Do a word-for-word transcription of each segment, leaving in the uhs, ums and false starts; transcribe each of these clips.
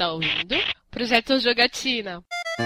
está ouvindo Projeto Jogatina.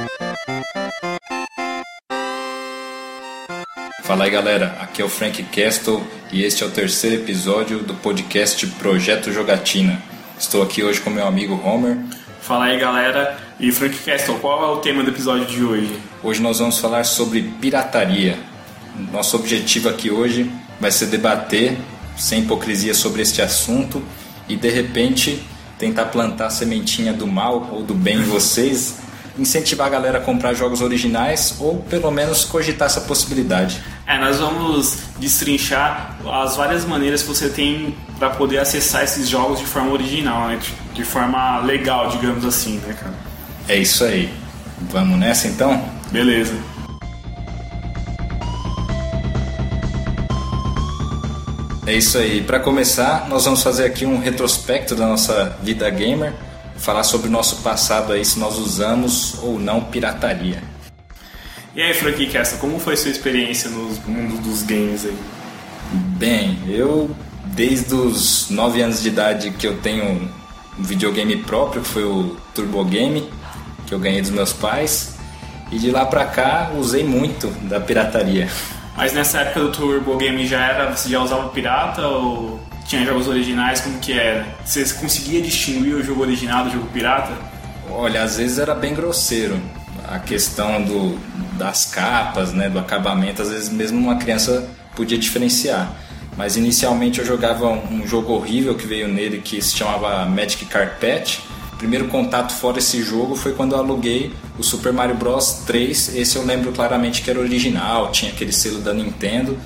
Fala aí galera, aqui é o Frank Castle e este é o terceiro episódio do podcast Projeto Jogatina. Estou aqui hoje com meu amigo Homer. Fala aí galera, e Frank Castle, qual é o tema do episódio de hoje? Hoje nós vamos falar sobre pirataria. Nosso objetivo aqui hoje vai ser debater sem hipocrisia sobre este assunto e de repente tentar plantar a sementinha do mal ou do bem em vocês, incentivar a galera a comprar jogos originais ou pelo menos cogitar essa possibilidade. É, nós vamos destrinchar as várias maneiras que você tem para poder acessar esses jogos de forma original, né? De forma legal, digamos assim, né, cara? É isso aí. Vamos nessa então? Beleza. É isso aí. Para começar, nós vamos fazer aqui um retrospecto da nossa vida gamer, falar sobre o nosso passado aí, se nós usamos ou não pirataria. E aí, Frank Castle, como foi sua experiência no mundo dos games aí? Bem, eu desde os nove anos de idade que eu tenho um videogame próprio, que foi o Turbo Game, que eu ganhei dos meus pais, e de lá pra cá usei muito da pirataria. Mas nessa época do Turbo Game já era, você já usava pirata ou tinha jogos originais? Como que era? Você conseguia distinguir o jogo original do jogo pirata? Olha, às vezes era bem grosseiro. A questão do, das capas, né, do acabamento, às vezes mesmo uma criança podia diferenciar. Mas inicialmente eu jogava um jogo horrível que veio nele que se chamava Magic Carpet. O primeiro contato fora esse jogo foi quando eu aluguei o Super Mario Bros três. Esse eu lembro claramente que era original, tinha aquele selo da Nintendo.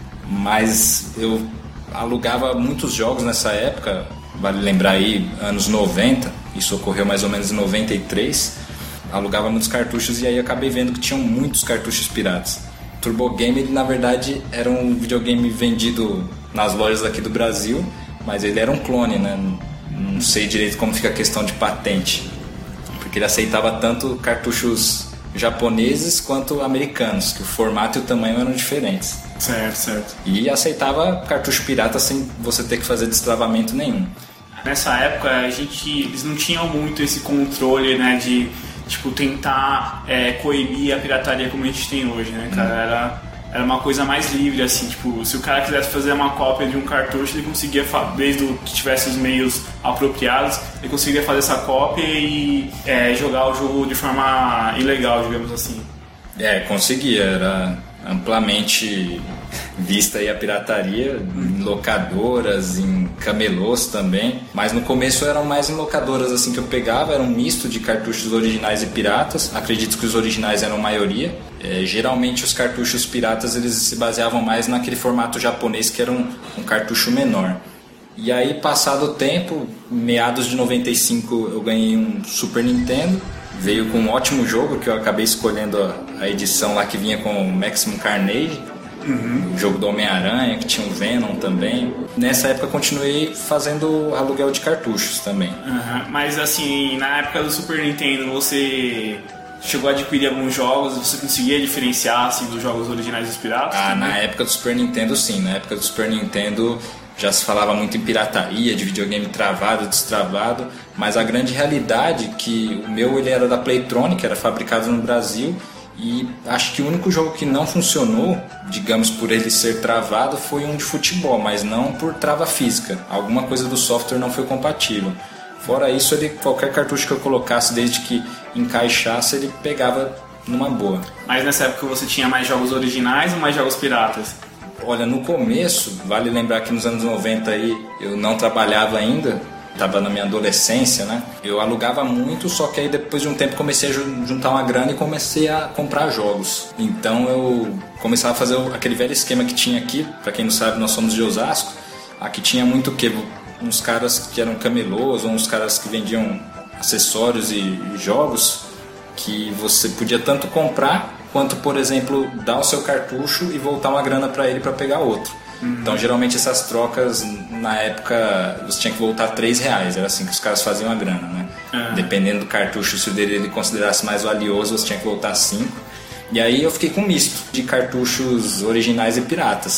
Mas eu alugava muitos jogos nessa época, vale lembrar aí, anos noventa, isso ocorreu mais ou menos em noventa e três. Alugava muitos cartuchos e aí acabei vendo que tinham muitos cartuchos piratas. Turbo Game, ele, na verdade, era um videogame vendido nas lojas aqui do Brasil, mas ele era um clone, né? Não sei direito como fica a questão de patente, porque ele aceitava tanto cartuchos japoneses quanto americanos, que o formato e o tamanho eram diferentes. Certo, certo. E aceitava cartucho pirata sem você ter que fazer destravamento nenhum. Nessa época, a gente, eles não tinham muito esse controle, né, de tipo, tentar é, coibir a pirataria como a gente tem hoje, né, cara? Hum. Era... Era uma coisa mais livre, assim, tipo, se o cara quisesse fazer uma cópia de um cartucho, ele conseguia, desde que tivesse os meios apropriados, ele conseguia fazer essa cópia e é, jogar o jogo de forma ilegal, digamos assim. É, conseguia, era amplamente vista aí a pirataria, hum. em locadoras, em camelôs também, mas no começo eram mais em locadoras assim que eu pegava, era um misto de cartuchos originais e piratas, acredito que os originais eram a maioria. É, geralmente os cartuchos piratas eles se baseavam mais naquele formato japonês que era um, um cartucho menor. E aí, passado o tempo, meados de noventa e cinco eu ganhei um Super Nintendo, veio com um ótimo jogo que eu acabei escolhendo a, a edição lá que vinha com o Maximum Carnage, uhum. O jogo do Homem-Aranha, que tinha o Venom também. Nessa época continuei fazendo aluguel de cartuchos também. Uhum. Mas assim, na época do Super Nintendo você chegou a adquirir alguns jogos, você conseguia diferenciar assim, dos jogos originais dos piratas? Ah, também? Na época do Super Nintendo sim, na época do Super Nintendo já se falava muito em pirataria, de videogame travado, destravado, mas a grande realidade é que o meu ele era da Playtronic, era fabricado no Brasil, e acho que o único jogo que não funcionou, digamos por ele ser travado, foi um de futebol, mas não por trava física, alguma coisa do software não foi compatível. Fora isso, ele, qualquer cartucho que eu colocasse, desde que encaixasse, ele pegava numa boa. Mas nessa época você tinha mais jogos originais ou mais jogos piratas? Olha, no começo, vale lembrar que nos anos noventa aí, eu não trabalhava ainda, estava na minha adolescência, né? Eu alugava muito, só que aí depois de um tempo comecei a juntar uma grana e comecei a comprar jogos. Então eu começava a fazer aquele velho esquema que tinha aqui, para quem não sabe, nós somos de Osasco. Aqui tinha muito o quê? Uns caras que eram camelôs, ou uns caras que vendiam acessórios e jogos que você podia tanto comprar quanto, por exemplo, dar o seu cartucho e voltar uma grana para ele para pegar outro. Uhum. Então, geralmente essas trocas, na época, você tinha que voltar três reais, era assim que os caras faziam a grana, né? Uhum. Dependendo do cartucho, se o dele ele considerasse mais valioso, você tinha que voltar cinco. E aí eu fiquei com um misto de cartuchos originais e piratas.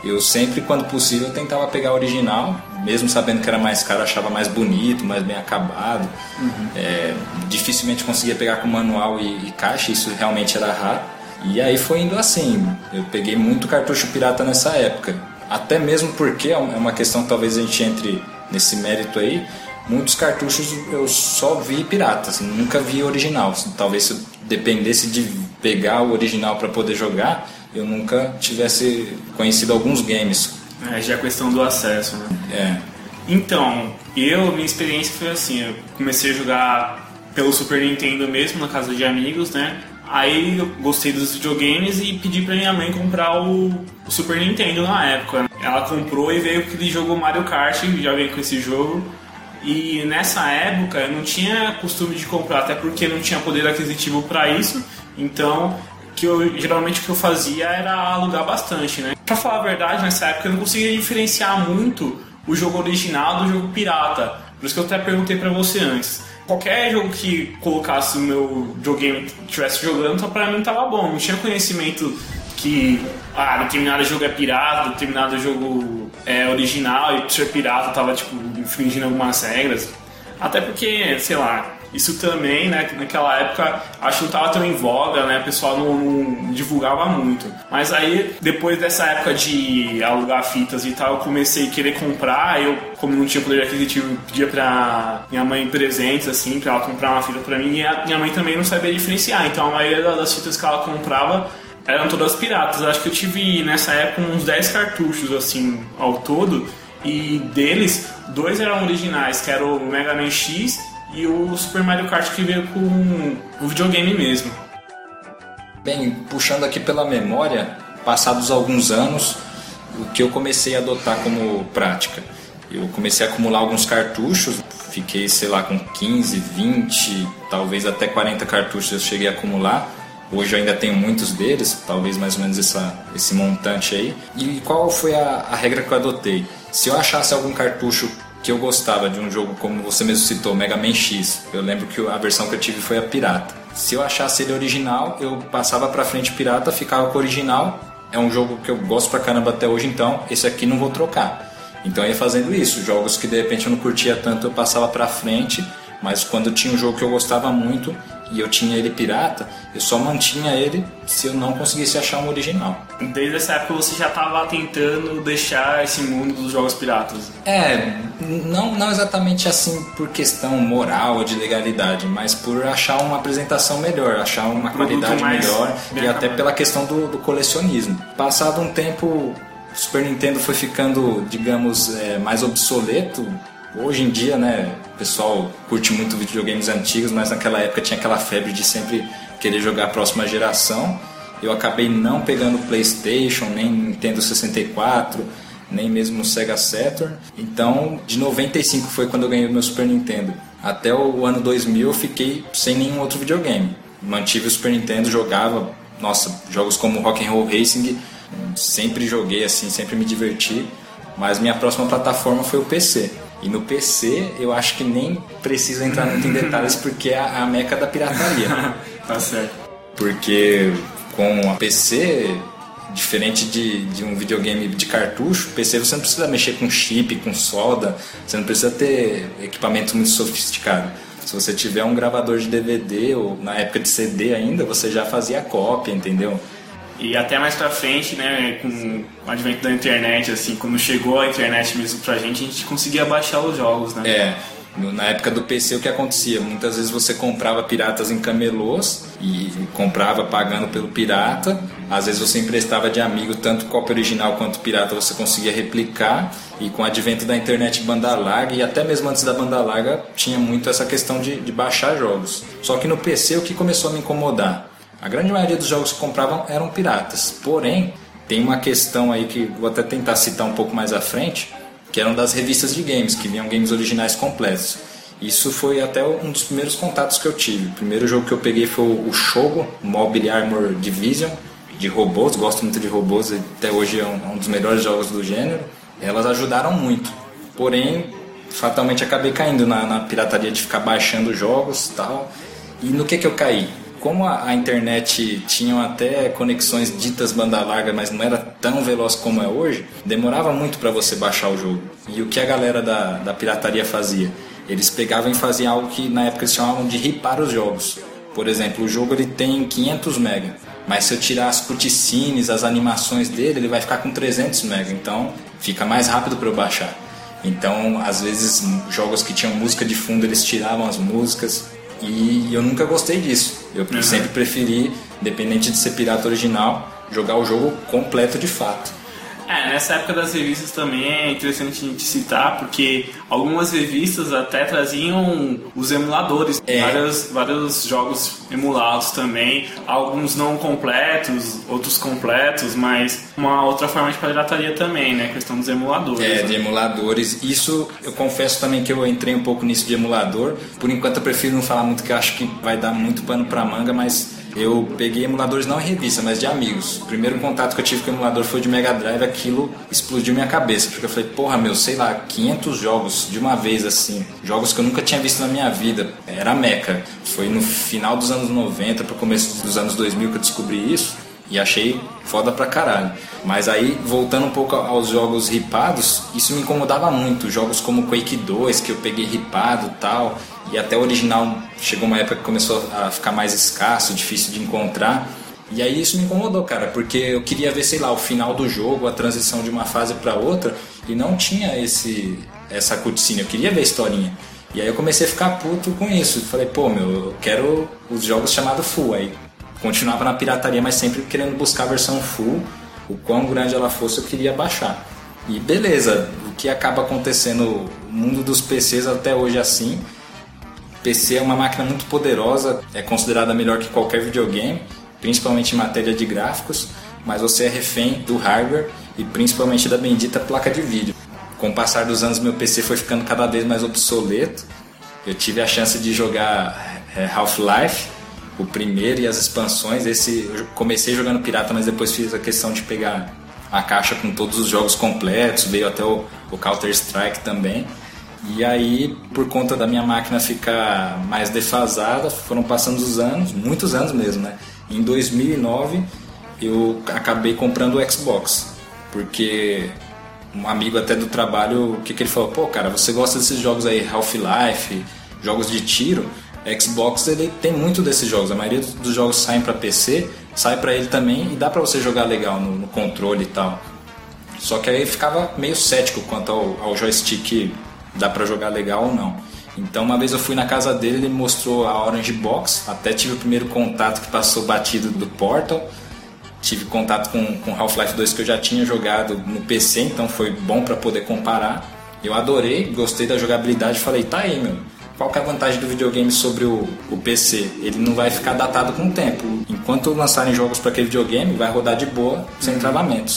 eu sempre, quando possível, tentava pegar a original, mesmo sabendo que era mais caro, achava mais bonito, mais bem acabado. Uhum. É, dificilmente conseguia pegar com manual e, e caixa, isso realmente era raro. E aí foi indo assim, eu peguei muito cartucho pirata nessa época. Até mesmo porque é uma questão, talvez a gente entre nesse mérito aí, muitos cartuchos eu só vi piratas, nunca vi original. Talvez se eu dependesse de pegar o original para poder jogar, eu nunca tivesse conhecido alguns games. É, já é questão do acesso, né? É. Então, eu, minha experiência foi assim, eu comecei a jogar pelo Super Nintendo mesmo, na casa de amigos, né? Aí eu gostei dos videogames e pedi pra minha mãe comprar o, o Super Nintendo na época. Ela comprou e veio aquele jogo Mario Kart, já veio com esse jogo. E nessa época eu não tinha costume de comprar, até porque não tinha poder aquisitivo para isso. Então, que eu, geralmente o que eu fazia era alugar bastante, né? Pra falar a verdade, nessa época eu não conseguia diferenciar muito o jogo original do jogo pirata. Por isso que eu até perguntei pra você antes. Qualquer jogo que colocasse o meu videogame estivesse jogando, então pra mim tava bom. Não tinha conhecimento que ah, determinado jogo é pirata, determinado jogo é original e por ser pirata tava tipo infringindo algumas regras. Até porque, sei lá, isso também, né, naquela época acho que não tava tão em voga, né, o pessoal não, não divulgava muito. Mas aí, depois dessa época de alugar fitas e tal, eu comecei a querer comprar. Eu, como não tinha poder aquisitivo, pedia pra minha mãe presentes, assim, pra ela comprar uma fita pra mim, e a minha mãe também não sabia diferenciar. Então a maioria das fitas que ela comprava eram todas piratas. Eu acho que eu tive nessa época uns dez cartuchos, assim, ao todo, e deles, dois eram originais, que era o Mega Man X e o Super Mario Kart, que veio com o videogame mesmo. Bem, puxando aqui pela memória, passados alguns anos, o que eu comecei a adotar como prática? Eu comecei a acumular alguns cartuchos, fiquei, sei lá, com quinze, vinte, talvez até quarenta cartuchos eu cheguei a acumular. Hoje eu ainda tenho muitos deles, talvez mais ou menos essa, esse montante aí. E qual foi a, a regra que eu adotei? Se eu achasse algum cartucho que eu gostava de um jogo, como você mesmo citou, Mega Man X, eu lembro que a versão que eu tive foi a pirata. Se eu achasse ele original, eu passava pra frente pirata, ficava com o original. É um jogo que eu gosto pra caramba até hoje, então esse aqui não vou trocar. Então eu ia fazendo isso, jogos que de repente eu não curtia tanto eu passava pra frente, mas quando tinha um jogo que eu gostava muito e eu tinha ele pirata, eu só mantinha ele se eu não conseguisse achar um original. Desde essa época você já estava tentando deixar esse mundo dos jogos piratas? É, não, não exatamente assim por questão moral ou de legalidade, mas por achar uma apresentação melhor, achar uma qualidade melhor e até pela questão do, do colecionismo. Passado um tempo, o Super Nintendo foi ficando, digamos, é, mais obsoleto. Hoje em dia, né, o pessoal curte muito videogames antigos, mas naquela época tinha aquela febre de sempre querer jogar a próxima geração. Eu acabei não pegando o PlayStation, nem Nintendo sessenta e quatro, nem mesmo o Sega Saturn. Então, de noventa e cinco foi quando eu ganhei o meu Super Nintendo. Até o ano dois mil eu fiquei sem nenhum outro videogame. Mantive o Super Nintendo, jogava, nossa, jogos como Rock'n'Roll Racing, sempre joguei assim, sempre me diverti. Mas minha próxima plataforma foi o P C. E no P C eu acho que nem preciso entrar muito em detalhes porque é a meca da pirataria. Tá certo. Porque com a P C, diferente de, de um videogame de cartucho, P C você não precisa mexer com chip, com solda, você não precisa ter equipamento muito sofisticado. Se você tiver um gravador de D V D ou na época de C D ainda, você já fazia cópia, entendeu? E até mais pra frente, né, com o advento da internet, assim, quando chegou a internet mesmo pra gente, a gente conseguia baixar os jogos, né? É, na época do P C o que acontecia? Muitas vezes você comprava piratas em camelôs e comprava pagando pelo pirata. Às vezes você emprestava de amigo, tanto cópia original quanto pirata você conseguia replicar. E com o advento da internet banda larga, e até mesmo antes da banda larga, tinha muito essa questão de, de baixar jogos. Só que no P C o que começou a me incomodar? A grande maioria dos jogos que compravam eram piratas. Porém, tem uma questão aí que vou até tentar citar um pouco mais à frente, que eram das revistas de games, que vinham games originais completos. Isso foi até um dos primeiros contatos que eu tive. O primeiro jogo que eu peguei foi o Shogo Mobile Armor Division, de robôs. Gosto muito de robôs, até hoje é um dos melhores jogos do gênero. Elas ajudaram muito. Porém, fatalmente acabei caindo na, na pirataria de ficar baixando jogos e tal. E no que que eu caí? como a, a internet tinha até conexões ditas banda larga, mas não era tão veloz como é hoje, demorava muito para você baixar o jogo. E o que a galera da, da pirataria fazia? Eles pegavam e faziam algo que na época eles chamavam de ripar os jogos. Por exemplo, o jogo ele tem quinhentos mega, mas se eu tirar as cutscenes, as animações dele, ele vai ficar com trezentos mega, então fica mais rápido para eu baixar. Então, às vezes, jogos que tinham música de fundo, eles tiravam as músicas, e eu nunca gostei disso. Eu uhum. sempre preferi, independente de ser pirata original, jogar o jogo completo de fato. É, nessa época das revistas também é interessante a gente citar, porque algumas revistas até traziam os emuladores, é. vários, vários jogos emulados também, alguns não completos, outros completos, mas uma outra forma de pirataria também, né, a questão dos emuladores. É, né? de emuladores. Isso, eu confesso também que eu entrei um pouco nisso de emulador, por enquanto eu prefiro não falar muito, que eu acho que vai dar muito pano pra manga, mas... eu peguei emuladores não em revista, mas de amigos. O primeiro contato que eu tive com o emulador foi de Mega Drive, aquilo explodiu minha cabeça, porque eu falei, porra meu, sei lá, quinhentos jogos de uma vez assim, jogos que eu nunca tinha visto na minha vida, era a meca. Foi no final dos anos noventa pro começo dos anos dois mil que eu descobri isso e achei foda pra caralho. Mas aí, voltando um pouco aos jogos ripados, isso me incomodava muito. Jogos como Quake dois, que eu peguei ripado e tal, e até o original chegou uma época que começou a ficar mais escasso, difícil de encontrar. E aí isso me incomodou, cara, porque eu queria ver, sei lá, o final do jogo, a transição de uma fase pra outra, e não tinha esse, essa cutscene, eu queria ver a historinha. E aí eu comecei a ficar puto com isso. Falei, pô, meu, eu quero os jogos chamados full. Aí continuava na pirataria, mas sempre querendo buscar a versão full. O quão grande ela fosse, eu queria baixar. E beleza, o que acaba acontecendo no mundo dos P Cs até hoje é assim. P C é uma máquina muito poderosa, é considerada melhor que qualquer videogame, principalmente em matéria de gráficos, mas você é refém do hardware e principalmente da bendita placa de vídeo. Com o passar dos anos, meu P C foi ficando cada vez mais obsoleto. Eu tive a chance de jogar Half-Life, o primeiro, e as expansões. Esse eu comecei jogando pirata, mas depois fiz a questão de pegar a caixa com todos os jogos completos, veio até o, o Counter-Strike também. E aí, por conta da minha máquina ficar mais defasada, foram passando os anos, muitos anos mesmo, né? Em dois mil e nove, eu acabei comprando o Xbox, porque um amigo até do trabalho, o que, que ele falou? Pô, cara, você gosta desses jogos aí, Half-Life, jogos de tiro? Xbox, ele tem muito desses jogos, a maioria dos jogos saem para P C, sai para ele também, e dá para você jogar legal no, no controle e tal. Só que aí eu ficava meio cético quanto ao, ao joystick, dá pra jogar legal ou não. Então uma vez eu fui na casa dele, ele me mostrou a Orange Box, até tive o primeiro contato que passou batido do Portal, tive contato com, com Half-Life dois que eu já tinha jogado no P C, então foi bom pra poder comparar. Eu adorei, gostei da jogabilidade, falei, tá aí meu, qual que é a vantagem do videogame sobre o, o P C? Ele não vai ficar datado com o tempo, enquanto lançarem jogos para aquele videogame vai rodar de boa, sem travamentos.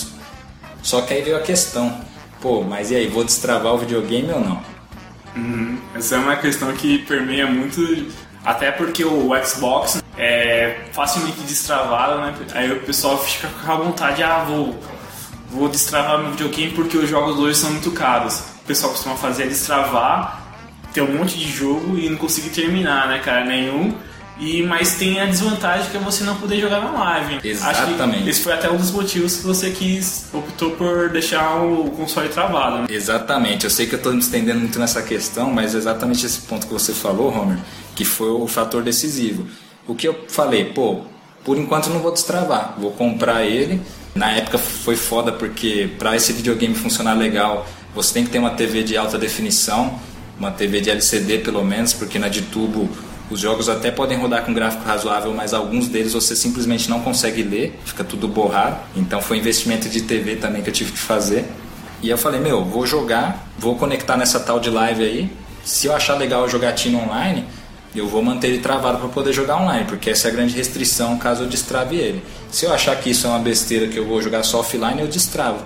Só que aí veio a questão, pô, mas e aí, vou destravar o videogame ou não? Uhum. Essa é uma questão que permeia muito, até porque o Xbox é facilmente destravado, né? Aí o pessoal fica com a vontade, ah, vou, vou destravar meu videogame porque os jogos hoje são muito caros. O pessoal costuma fazer é destravar, ter um monte de jogo e não conseguir terminar, né, cara? Nenhum. E, mas tem a desvantagem que é você não poder jogar na live. Exatamente. Acho que esse foi até um dos motivos que você quis, optou por deixar o console travado, né? Exatamente. Eu sei que eu estou me estendendo muito nessa questão, mas exatamente esse ponto que você falou, Homer, que foi o fator decisivo. O que eu falei, pô, por enquanto não vou destravar, vou comprar ele. Na época foi foda porque para esse videogame funcionar legal, você tem que ter uma T V de alta definição, uma T V de L C D pelo menos, porque na de tubo os jogos até podem rodar com gráfico razoável, mas alguns deles você simplesmente não consegue ler, fica tudo borrado. Então foi investimento de T V também que eu tive que fazer. E eu falei, meu, vou jogar, vou conectar nessa tal de live aí. Se eu achar legal a jogatina online, eu vou manter ele travado para poder jogar online, porque essa é a grande restrição caso eu destrave ele. Se eu achar que isso é uma besteira que eu vou jogar só offline, eu destravo.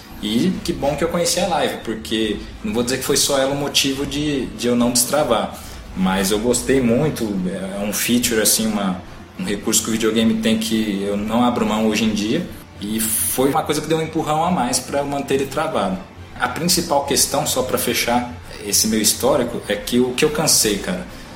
E que bom que eu conheci a live, porque não vou dizer que foi só ela o motivo de, de eu não destravar. Mas eu gostei muito, é um feature, assim, uma, um recurso que o videogame tem que eu não abro mão hoje em dia. E foi uma coisa que deu um empurrão a mais para manter ele travado. A principal questão, só para fechar esse meu histórico, é que o que eu cansei, cara.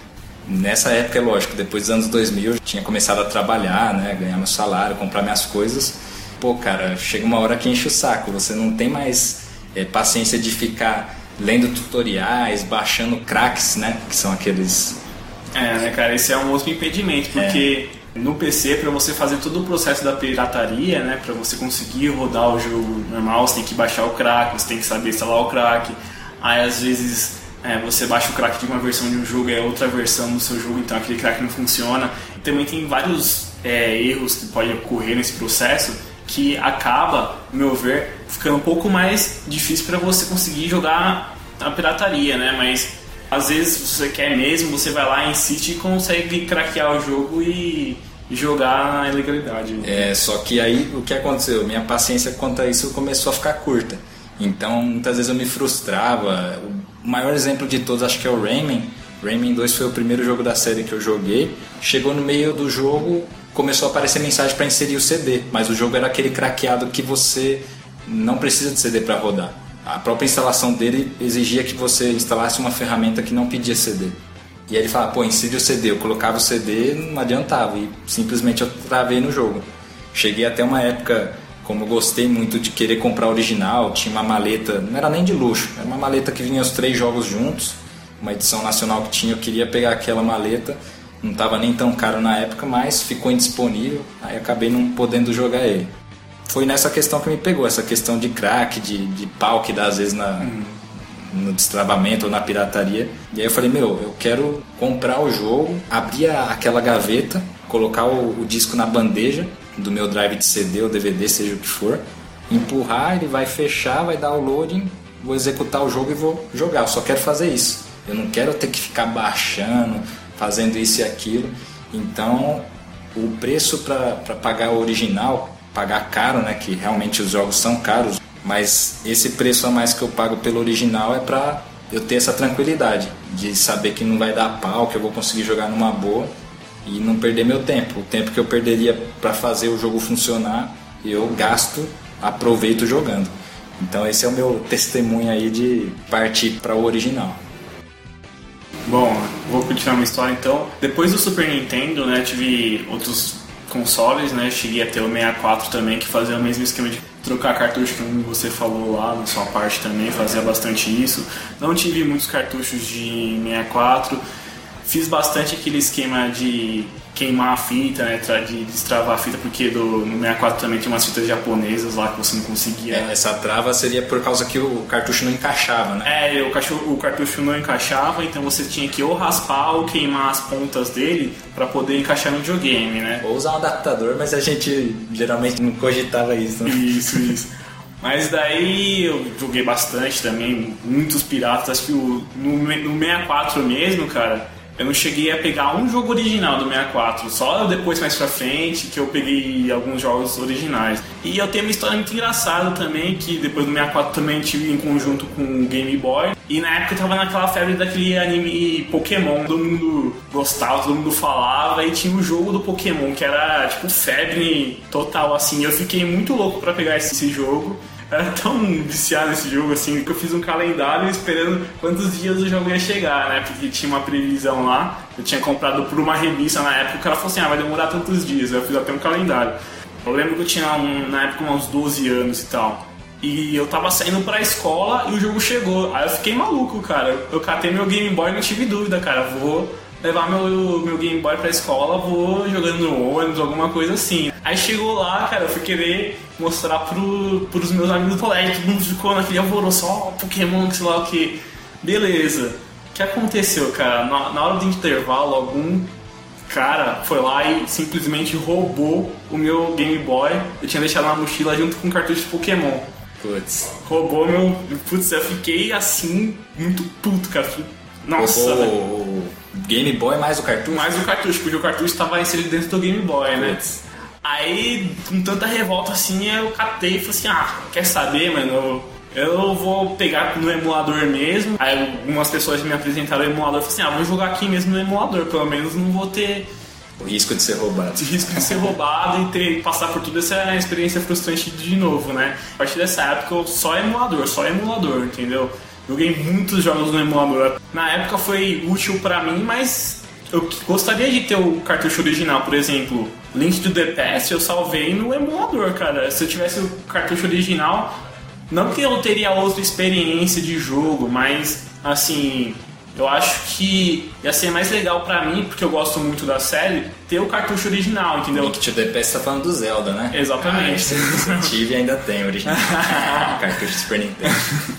Nessa época, é lógico, depois dos anos dois mil eu tinha começado a trabalhar, né, ganhar meu salário, comprar minhas coisas. Pô, cara, chega uma hora que enche o saco, você não tem mais é, paciência de ficar lendo tutoriais, baixando cracks, né, que são aqueles... É, né, cara, esse é um outro impedimento, porque é. no P C, para você fazer todo o processo da pirataria, né, para você conseguir rodar o jogo normal, você tem que baixar o crack, você tem que saber instalar o crack, aí às vezes... É, você baixa o crack de uma versão de um jogo e é outra versão do seu jogo, então aquele crack não funciona. E também tem vários é, erros que podem ocorrer nesse processo que acaba, no meu ver, ficando um pouco mais difícil para você conseguir jogar a pirataria, né? Mas às vezes, se você quer mesmo, você vai lá, insiste e consegue craquear o jogo e jogar na ilegalidade. É, só que aí o que aconteceu? Minha paciência quanto a isso começou a ficar curta. Então, muitas vezes eu me frustrava. O maior exemplo de todos acho que é o Rayman. Rayman dois foi o primeiro jogo da série que eu joguei. Chegou no meio do jogo, começou a aparecer mensagem para inserir o C D. Mas o jogo era aquele craqueado que você não precisa de C D para rodar. A própria instalação dele exigia que você instalasse uma ferramenta que não pedia C D. E aí ele falava, pô, insere o C D. Eu colocava o C D, não adiantava. E simplesmente eu travei no jogo. Cheguei até uma época... Como eu gostei muito de querer comprar original, tinha uma maleta, não era nem de luxo, era uma maleta que vinha os três jogos juntos, uma edição nacional que tinha, eu queria pegar aquela maleta, não estava nem tão caro na época, mas ficou indisponível, aí acabei não podendo jogar ele. Foi nessa questão que me pegou, essa questão de crack, de, de pau que dá às vezes na, uhum. no destravamento ou na pirataria. E aí eu falei, meu, eu quero comprar o jogo, abrir a, aquela gaveta, colocar o, o disco na bandeja, do meu drive de C D ou D V D, seja o que for, empurrar, ele vai fechar, vai dar o loading, vou executar o jogo e vou jogar. Eu só quero fazer isso. Eu não quero ter que ficar baixando, fazendo isso e aquilo. Então, o preço para pagar o original, pagar caro, né, que realmente os jogos são caros, mas esse preço a mais que eu pago pelo original é para eu ter essa tranquilidade de saber que não vai dar pau, que eu vou conseguir jogar numa boa e não perder meu tempo. O tempo que eu perderia para fazer o jogo funcionar, eu gasto, aproveito jogando. Então esse é o meu testemunho aí de partir para o original. Bom, vou continuar minha história então. Depois do Super Nintendo, né, tive outros consoles, né, cheguei a ter o sessenta e quatro também, que fazia o mesmo esquema de trocar cartucho que você falou lá na sua parte também, fazia bastante isso. Não tive muitos cartuchos de sessenta e quatro. Fiz bastante aquele esquema de queimar a fita, né, de destravar a fita, porque do, no sessenta e quatro também tinha umas fitas japonesas lá que você não conseguia... É, essa trava seria por causa que o cartucho não encaixava, né? É, o, cacho, o cartucho não encaixava, então você tinha que ou raspar ou queimar as pontas dele para poder encaixar no videogame, né? Ou usar um adaptador, mas a gente geralmente não cogitava isso, né? Isso, isso. Mas daí eu joguei bastante também, muitos piratas, acho que o, no, no sessenta e quatro mesmo, cara... Eu não cheguei a pegar um jogo original do sessenta e quatro, só depois mais pra frente que eu peguei alguns jogos originais. E eu tenho uma história muito engraçada também, que depois do sessenta e quatro também tive em conjunto com o Game Boy. E na época eu tava naquela febre daquele anime Pokémon, todo mundo gostava, todo mundo falava, e tinha o jogo do Pokémon, que era tipo febre total assim. Eu fiquei muito louco pra pegar esse jogo. Era tão viciado nesse jogo assim que eu fiz um calendário esperando quantos dias o jogo ia chegar, né? Porque tinha uma previsão lá. Eu tinha comprado por uma revista na época. O cara falou assim: ah, vai demorar tantos dias. Eu fiz até um calendário. Eu lembro que eu tinha um, na época uns doze anos e tal. E eu tava saindo pra escola e o jogo chegou. Aí eu fiquei maluco, cara. Eu catei meu Game Boy e não tive dúvida, cara. Vou levar meu, meu Game Boy pra escola, vou jogando no ônibus, alguma coisa assim. Aí chegou lá, cara, eu fui querer mostrar pro, pros meus amigos do colégio, todo mundo ficou naquele alvoroço, ó, Pokémon, sei lá o que. Beleza. O que aconteceu, cara? Na, na hora do intervalo, algum cara foi lá e simplesmente roubou o meu Game Boy. Eu tinha deixado na mochila junto com o cartucho de Pokémon. Putz. Roubou meu... Putz, eu fiquei assim, muito puto, cara. Nossa, roubou o Game Boy mais o cartucho? Mais o cartucho, porque o cartucho estava inserido dentro do Game Boy, né? Putz. Aí, com tanta revolta assim, eu catei e falei assim, ah, quer saber, mano, eu vou pegar no emulador mesmo. Aí algumas pessoas me apresentaram o emulador e falaram assim, ah, vou jogar aqui mesmo no emulador, pelo menos não vou ter... O risco de ser roubado. O risco de ser roubado e ter, passar por toda essa experiência frustrante de novo, né? A partir dessa época, eu só emulador, só emulador, entendeu? Joguei muitos jogos no emulador. Na época foi útil pra mim, mas eu gostaria de ter o cartucho original, por exemplo, Link to the Past eu salvei no emulador, cara. Se eu tivesse o cartucho original, não que eu teria outra experiência de jogo, mas assim, eu acho que ia ser mais legal pra mim, porque eu gosto muito da série, ter o cartucho original, entendeu? Link to the Past tá falando do Zelda, né? Exatamente. Ah, eu tive e ainda tem original. Cartucho Super Nintendo.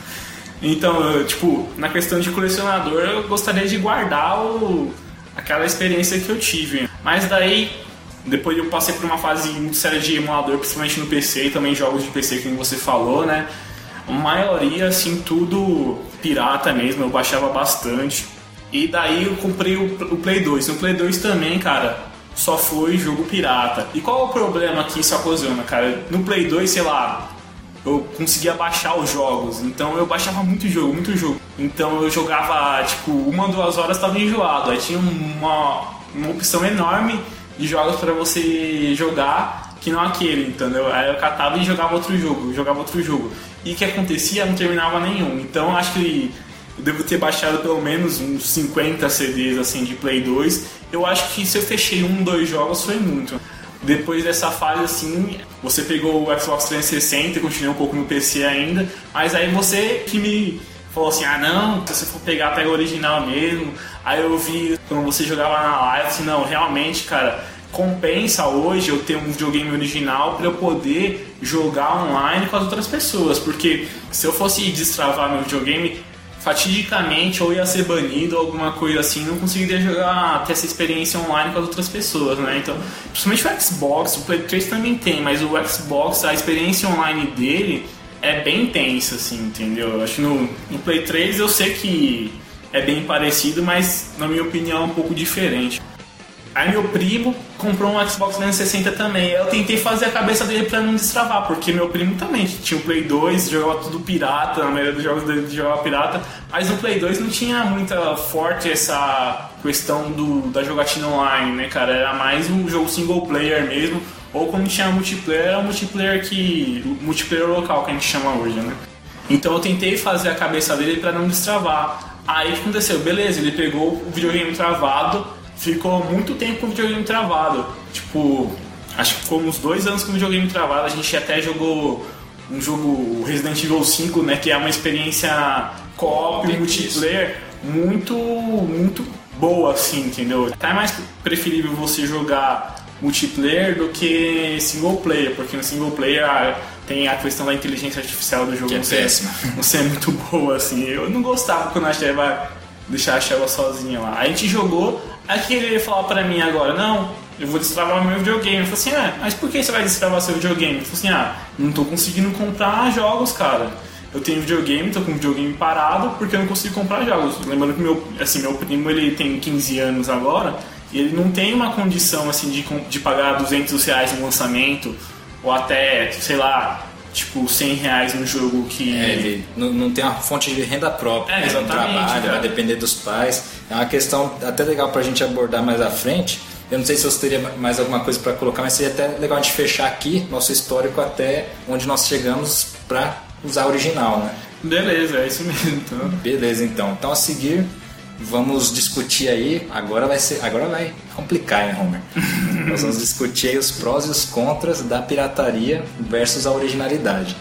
Então, eu, tipo, na questão de colecionador, eu gostaria de guardar o, aquela experiência que eu tive. Mas daí, depois eu passei por uma fase muito séria de emulador, principalmente no P C, e também jogos de P C, como você falou, né? A maioria, assim, tudo pirata mesmo, eu baixava bastante. E daí eu comprei o, o Play dois. No Play dois também, cara, só foi jogo pirata. E qual é o problema que isso ocasiona, cara? No Play dois, sei lá, eu conseguia baixar os jogos, então eu baixava muito jogo, muito jogo. Então eu jogava, tipo, uma, duas horas tava enjoado. Aí tinha uma, uma opção enorme de jogos pra você jogar que não aquele, entendeu? Aí eu catava e jogava outro jogo, jogava outro jogo. E o que acontecia? Não terminava nenhum. Então acho que eu devo ter baixado pelo menos uns cinquenta C Ds assim, de Play dois. Eu acho que se eu fechei um, dois jogos foi muito. Depois dessa fase, assim, você pegou o Xbox trezentos e sessenta e continuou um pouco no P C ainda, mas aí você que me falou assim, ah não, se você for pegar, pega o original mesmo. Aí eu vi, quando você jogava na live, assim, não, realmente, cara, compensa hoje eu ter um videogame original para eu poder jogar online com as outras pessoas, porque se eu fosse destravar meu videogame, fatidicamente ou ia ser banido ou alguma coisa assim, não conseguiria jogar, ter essa experiência online com as outras pessoas, né? Então, principalmente o Xbox, o Play três também tem, mas o Xbox, a experiência online dele é bem intensa, assim, entendeu? Eu acho que no, no Play três eu sei que é bem parecido, mas na minha opinião é um pouco diferente. Aí meu primo comprou um Xbox trezentos e sessenta também. Eu tentei fazer a cabeça dele pra não destravar, porque meu primo também tinha o Play dois, jogava tudo pirata, na maioria dos jogos dele jogava pirata, mas no Play dois não tinha muita forte essa questão do, da jogatina online, né, cara? Era mais um jogo single player mesmo, ou quando tinha multiplayer, era um multiplayer que... multiplayer local que a gente chama hoje, né? Então eu tentei fazer a cabeça dele pra não destravar. Aí o que aconteceu? Beleza, ele pegou o videogame travado, ficou muito tempo com o videogame travado. Tipo, acho que ficou uns dois anos com o videogame travado. A gente até jogou um jogo Resident Evil cinco, né? Que é uma experiência co-op, multiplayer, muito, muito boa, assim, entendeu? Até é mais preferível você jogar multiplayer do que single player, porque no single player ah, tem a questão da inteligência artificial do jogo. Que é não ser, péssima. não ser muito boa, assim. Eu não gostava quando a Shelly vai deixar a Shelly sozinha lá. A gente jogou. Aí que ele ia falar pra mim agora, não, eu vou destravar meu videogame. Eu falei assim, ah, mas por que você vai destravar seu videogame? Ele falou assim, ah, não tô conseguindo comprar jogos, cara. Eu tenho videogame, tô com o videogame parado porque eu não consigo comprar jogos. Lembrando que meu, assim, meu primo ele tem quinze anos agora e ele não tem uma condição assim de, de pagar duzentos reais no lançamento ou até, sei lá, tipo cem reais no jogo que... É, ele não, não tem uma fonte de renda própria, é, né? Um trabalho, cara. Vai depender dos pais. É uma questão até legal pra gente abordar mais à frente. Eu não sei se você teria mais alguma coisa para colocar, mas seria até legal a gente fechar aqui nosso histórico até onde nós chegamos para usar o original, né? Beleza, é isso mesmo. Então. Beleza, então. Então a seguir vamos discutir aí. Agora vai ser, agora vai complicar, hein, Homer? Nós vamos discutir aí os prós e os contras da pirataria versus a originalidade.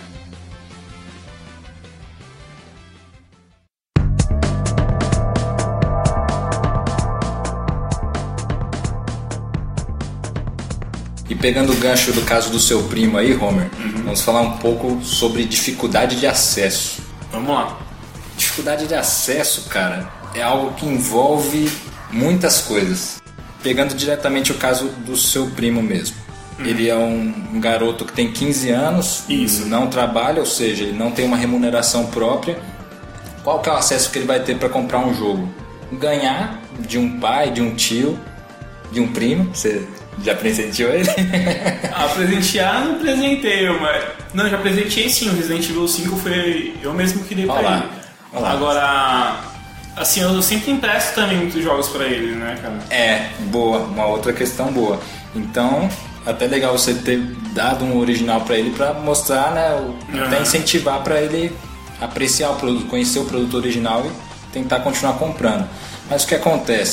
E pegando o gancho do caso do seu primo aí, Homer, uhum. vamos falar um pouco sobre dificuldade de acesso. Vamos lá. Dificuldade de acesso, cara, é algo que envolve muitas coisas. Pegando diretamente o caso do seu primo mesmo. Uhum. Ele é um, um garoto que tem quinze anos, Isso. não trabalha, ou seja, ele não tem uma remuneração própria. Qual que é o acesso que ele vai ter para comprar um jogo? Ganhar de um pai, de um tio, de um primo, você... Já presenteou ele? Ah, presentear não presentei, mas... Não, já presenteei sim, o Resident Evil cinco foi eu mesmo que dei pra Olá. ele. Olá. Agora, assim, eu sempre empresto também muitos jogos pra ele, né, cara? É, boa, uma outra questão boa. Então, até legal você ter dado um original pra ele pra mostrar, né, uhum. até incentivar pra ele apreciar o produto, conhecer o produto original e tentar continuar comprando. Mas o que acontece?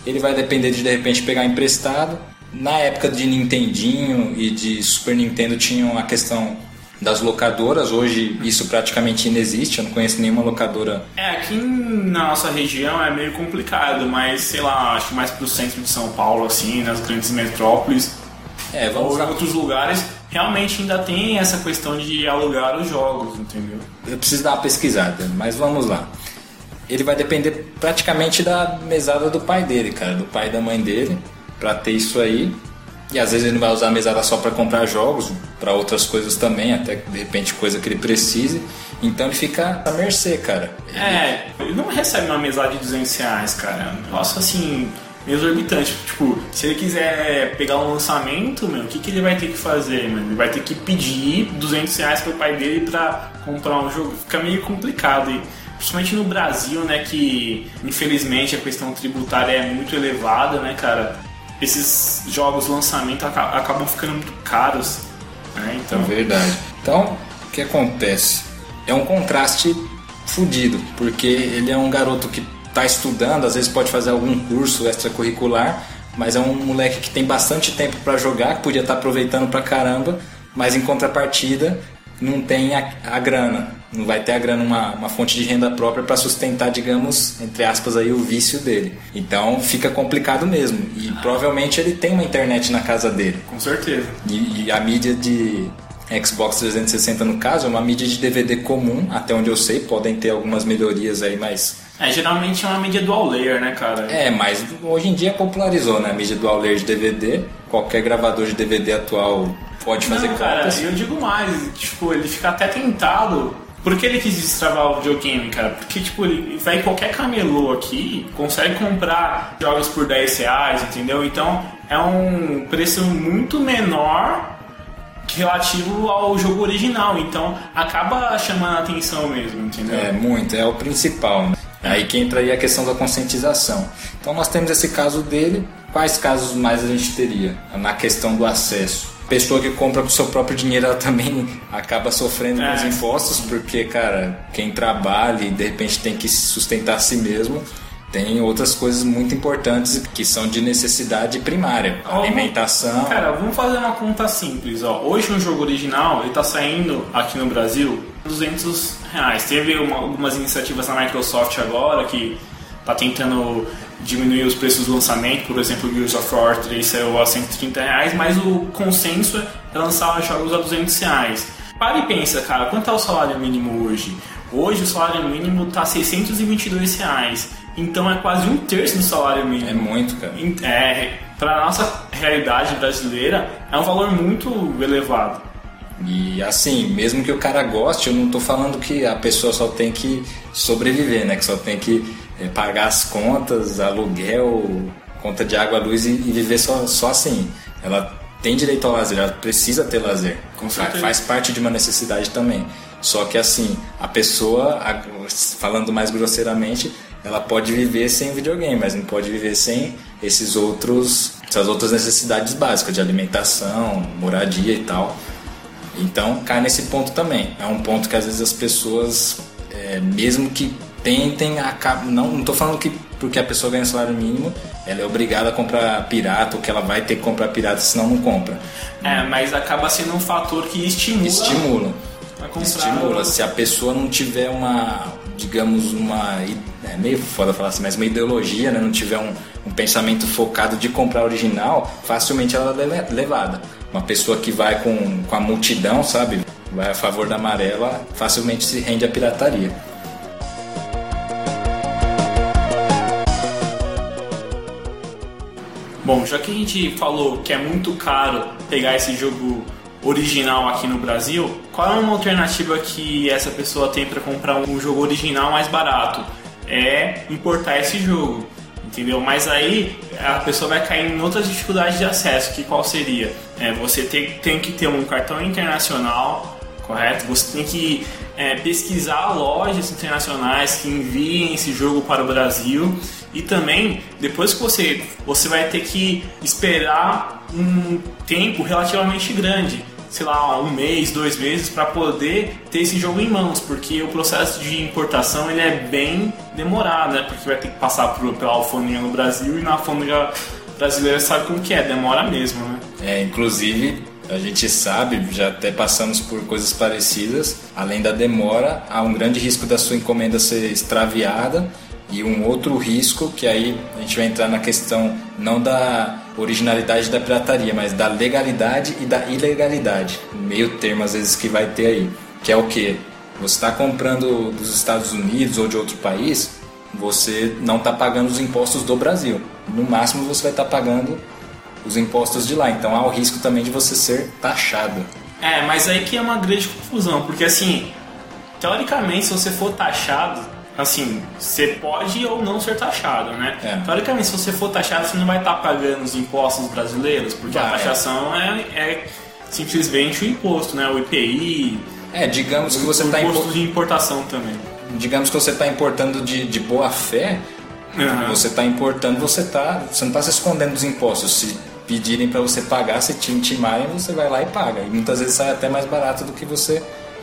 ele vai depender de de repente pegar emprestado. Na época de Nintendinho e de Super Nintendo tinham a questão das locadoras, hoje isso praticamente inexiste, eu não conheço nenhuma locadora. É, aqui na nossa região é meio complicado, mas sei lá, acho que mais pro centro de São Paulo, assim, nas grandes metrópoles, é, vamos ou em outros lugares, realmente ainda tem essa questão de alugar os jogos, entendeu? Eu preciso dar uma pesquisada, mas vamos lá. Ele vai depender praticamente da mesada do pai dele, cara, do pai e da mãe dele, pra ter isso aí. E às vezes ele não vai usar a mesada só para comprar jogos, para outras coisas também, até de repente coisa que ele precise. Então ele fica à mercê, cara. Ele... É, ele não recebe uma mesada de duzentos reais, cara. É um negócio assim, meio exorbitante. Tipo, se ele quiser pegar um lançamento, meu, o que, que ele vai ter que fazer, mano? Ele vai ter que pedir duzentos reais pro pai dele pra comprar um jogo. Fica meio complicado. E principalmente no Brasil, né, que infelizmente a questão tributária é muito elevada, né, cara? Esses jogos lançamento acabam ficando muito caros, né? Então... É verdade. Então, o que acontece? É um contraste fudido, porque ele é um garoto que está estudando, às vezes pode fazer algum curso extracurricular, mas é um moleque que tem bastante tempo para jogar, que podia estar aproveitando pra caramba, mas em contrapartida não tem a, a grana, não vai ter a grana, uma, uma fonte de renda própria para sustentar, digamos, entre aspas, aí, o vício dele. Então fica complicado mesmo. E provavelmente ele tem uma internet na casa dele. Com certeza. E, e a mídia de Xbox trezentos e sessenta, no caso, é uma mídia de D V D comum, até onde eu sei, podem ter algumas melhorias aí, mas... É, geralmente é uma mídia dual layer, né, cara? É, mas hoje em dia popularizou, né, a mídia dual layer de D V D. Qualquer gravador de D V D atual pode fazer Não, cara, cópias. eu digo mais, tipo, ele fica até tentado. Por que ele quis destravar o videogame, cara? Porque, tipo, ele vai em qualquer camelô aqui, consegue comprar jogos por dez reais, entendeu? Então, é um preço muito menor relativo ao jogo original. Então, acaba chamando a atenção mesmo, entendeu? É, muito, é o principal, né? Aí que entra aí a questão da conscientização. Então nós temos esse caso dele. Quais casos mais a gente teria? Na questão do acesso. Pessoa que compra com o seu próprio dinheiro, ela também acaba sofrendo é. com os impostos, porque, cara, quem trabalha e de repente tem que sustentar a si mesmo, tem outras coisas muito importantes que são de necessidade primária. Ó, alimentação. Cara, vamos fazer uma conta simples. Ó. Hoje um jogo original, ele tá saindo aqui no Brasil duzentos reais. Teve uma, algumas iniciativas da Microsoft agora que tá tentando diminuir os preços do lançamento. Por exemplo, o Gears of War três saiu a cento e trinta reais, mas o consenso é lançar jogos a duzentos reais. Para e pensa, cara, quanto é o salário mínimo hoje? Hoje o salário mínimo tá seiscentos e vinte e dois reais. Então é quase um terço do salário mínimo. É muito, cara. É, para a nossa realidade brasileira, é um valor muito elevado. E assim, mesmo que o cara goste, eu não tô falando que a pessoa só tem que sobreviver, né? Que só tem que é, pagar as contas, aluguel, conta de água, luz e, e viver só, só assim. Ela tem direito ao lazer, ela precisa ter lazer. Com certeza. Faz parte de uma necessidade também. Só que assim, a pessoa, falando mais grosseiramente, ela pode viver sem videogame, mas não pode viver sem esses outros, essas outras necessidades básicas de alimentação, moradia e tal. Então cai nesse ponto também. É um ponto que às vezes as pessoas, é, mesmo que tentem, acabam, não estou falando que porque a pessoa ganha salário mínimo, ela é obrigada a comprar pirata, ou que ela vai ter que comprar pirata, senão não compra. É, mas acaba sendo um fator que estimula. Estimula. A comprar. Estimula. Se a pessoa não tiver uma, digamos, uma... É meio foda falar assim, mas uma ideologia, né? Não tiver um, um pensamento focado de comprar original, facilmente ela é levada. Uma pessoa que vai com, com a multidão, sabe? Vai a favor da amarela, facilmente se rende à pirataria. Bom, já que a gente falou que é muito caro pegar esse jogo original aqui no Brasil, qual é uma alternativa que essa pessoa tem para comprar um jogo original mais barato? É importar esse jogo, entendeu? Mas aí a pessoa vai cair em outras dificuldades de acesso, que qual seria? É, você tem, tem que ter um cartão internacional, correto? Você tem que é, pesquisar lojas internacionais que enviem esse jogo para o Brasil. E também, depois que você, você vai ter que esperar um tempo relativamente grande. sei lá, um mês, dois meses para poder ter esse jogo em mãos, porque o processo de importação ele é bem demorado, né? Porque vai ter que passar por, pela alfândega no Brasil, e na alfândega brasileira sabe como que é, demora mesmo, né? É, inclusive a gente sabe, já até passamos por coisas parecidas, além da demora, há um grande risco da sua encomenda ser extraviada, e um outro risco, que aí a gente vai entrar na questão não da originalidade da pirataria, mas da legalidade e da ilegalidade, meio termo às vezes que vai ter aí, que é o que? Você está comprando dos Estados Unidos ou de outro país, você não está pagando os impostos do Brasil, no máximo você vai estar pagando os impostos de lá, então há o risco também de você ser taxado. É, mas aí que é uma grande confusão, porque assim, teoricamente se você for taxado, assim, você pode ou não ser taxado, né? É. Teoricamente, se você for taxado, você não vai estar pagando os impostos brasileiros, porque vai, a taxação é. É, é simplesmente o imposto, né? O I P I. É, digamos que você está imposto impo... de importação também. Digamos que você está importando de, de boa fé, uhum. Você está importando, você, tá, você não está se escondendo dos impostos. Se pedirem para você pagar, se te intimarem, você vai lá e paga. E muitas vezes sai até mais barato do que você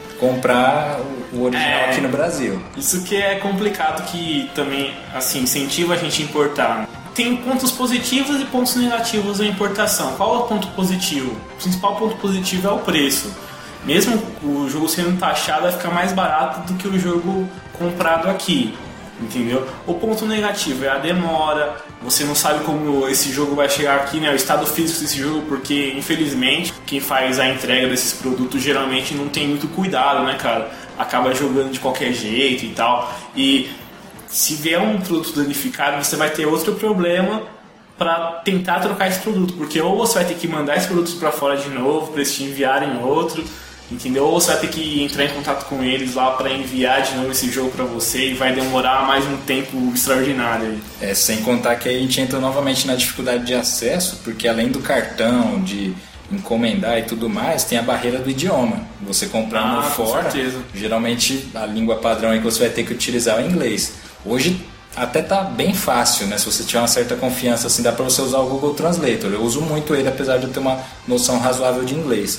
comprar o original é, aqui no Brasil. Isso que é complicado, que também assim, incentiva a gente a importar. Tem pontos positivos e pontos negativos da importação. Qual é o ponto positivo? O principal ponto positivo é o preço. Mesmo o jogo sendo taxado, vai ficar mais barato do que o jogo comprado aqui. Entendeu? O ponto negativo é a demora, você não sabe como esse jogo vai chegar aqui, né? O estado físico desse jogo, porque infelizmente quem faz a entrega desses produtos geralmente não tem muito cuidado, né, cara? Acaba jogando de qualquer jeito e tal. E se vier um produto danificado, você vai ter outro problema para tentar trocar esse produto, porque ou você vai ter que mandar esse produto para fora de novo, para eles te enviarem outro, entendeu? Ou você vai ter que entrar em contato com eles lá para enviar de novo esse jogo para você, e vai demorar mais um tempo extraordinário. É, sem contar que aí a gente entra novamente na dificuldade de acesso, porque além do cartão, de encomendar e tudo mais, tem a barreira do idioma. Você comprando ah, fora, geralmente a língua padrão aí que você vai ter que utilizar é o inglês. Hoje até tá bem fácil, né? Se você tiver uma certa confiança, assim, dá para você usar o Google Translator. Eu uso muito ele, apesar de eu ter uma noção razoável de inglês.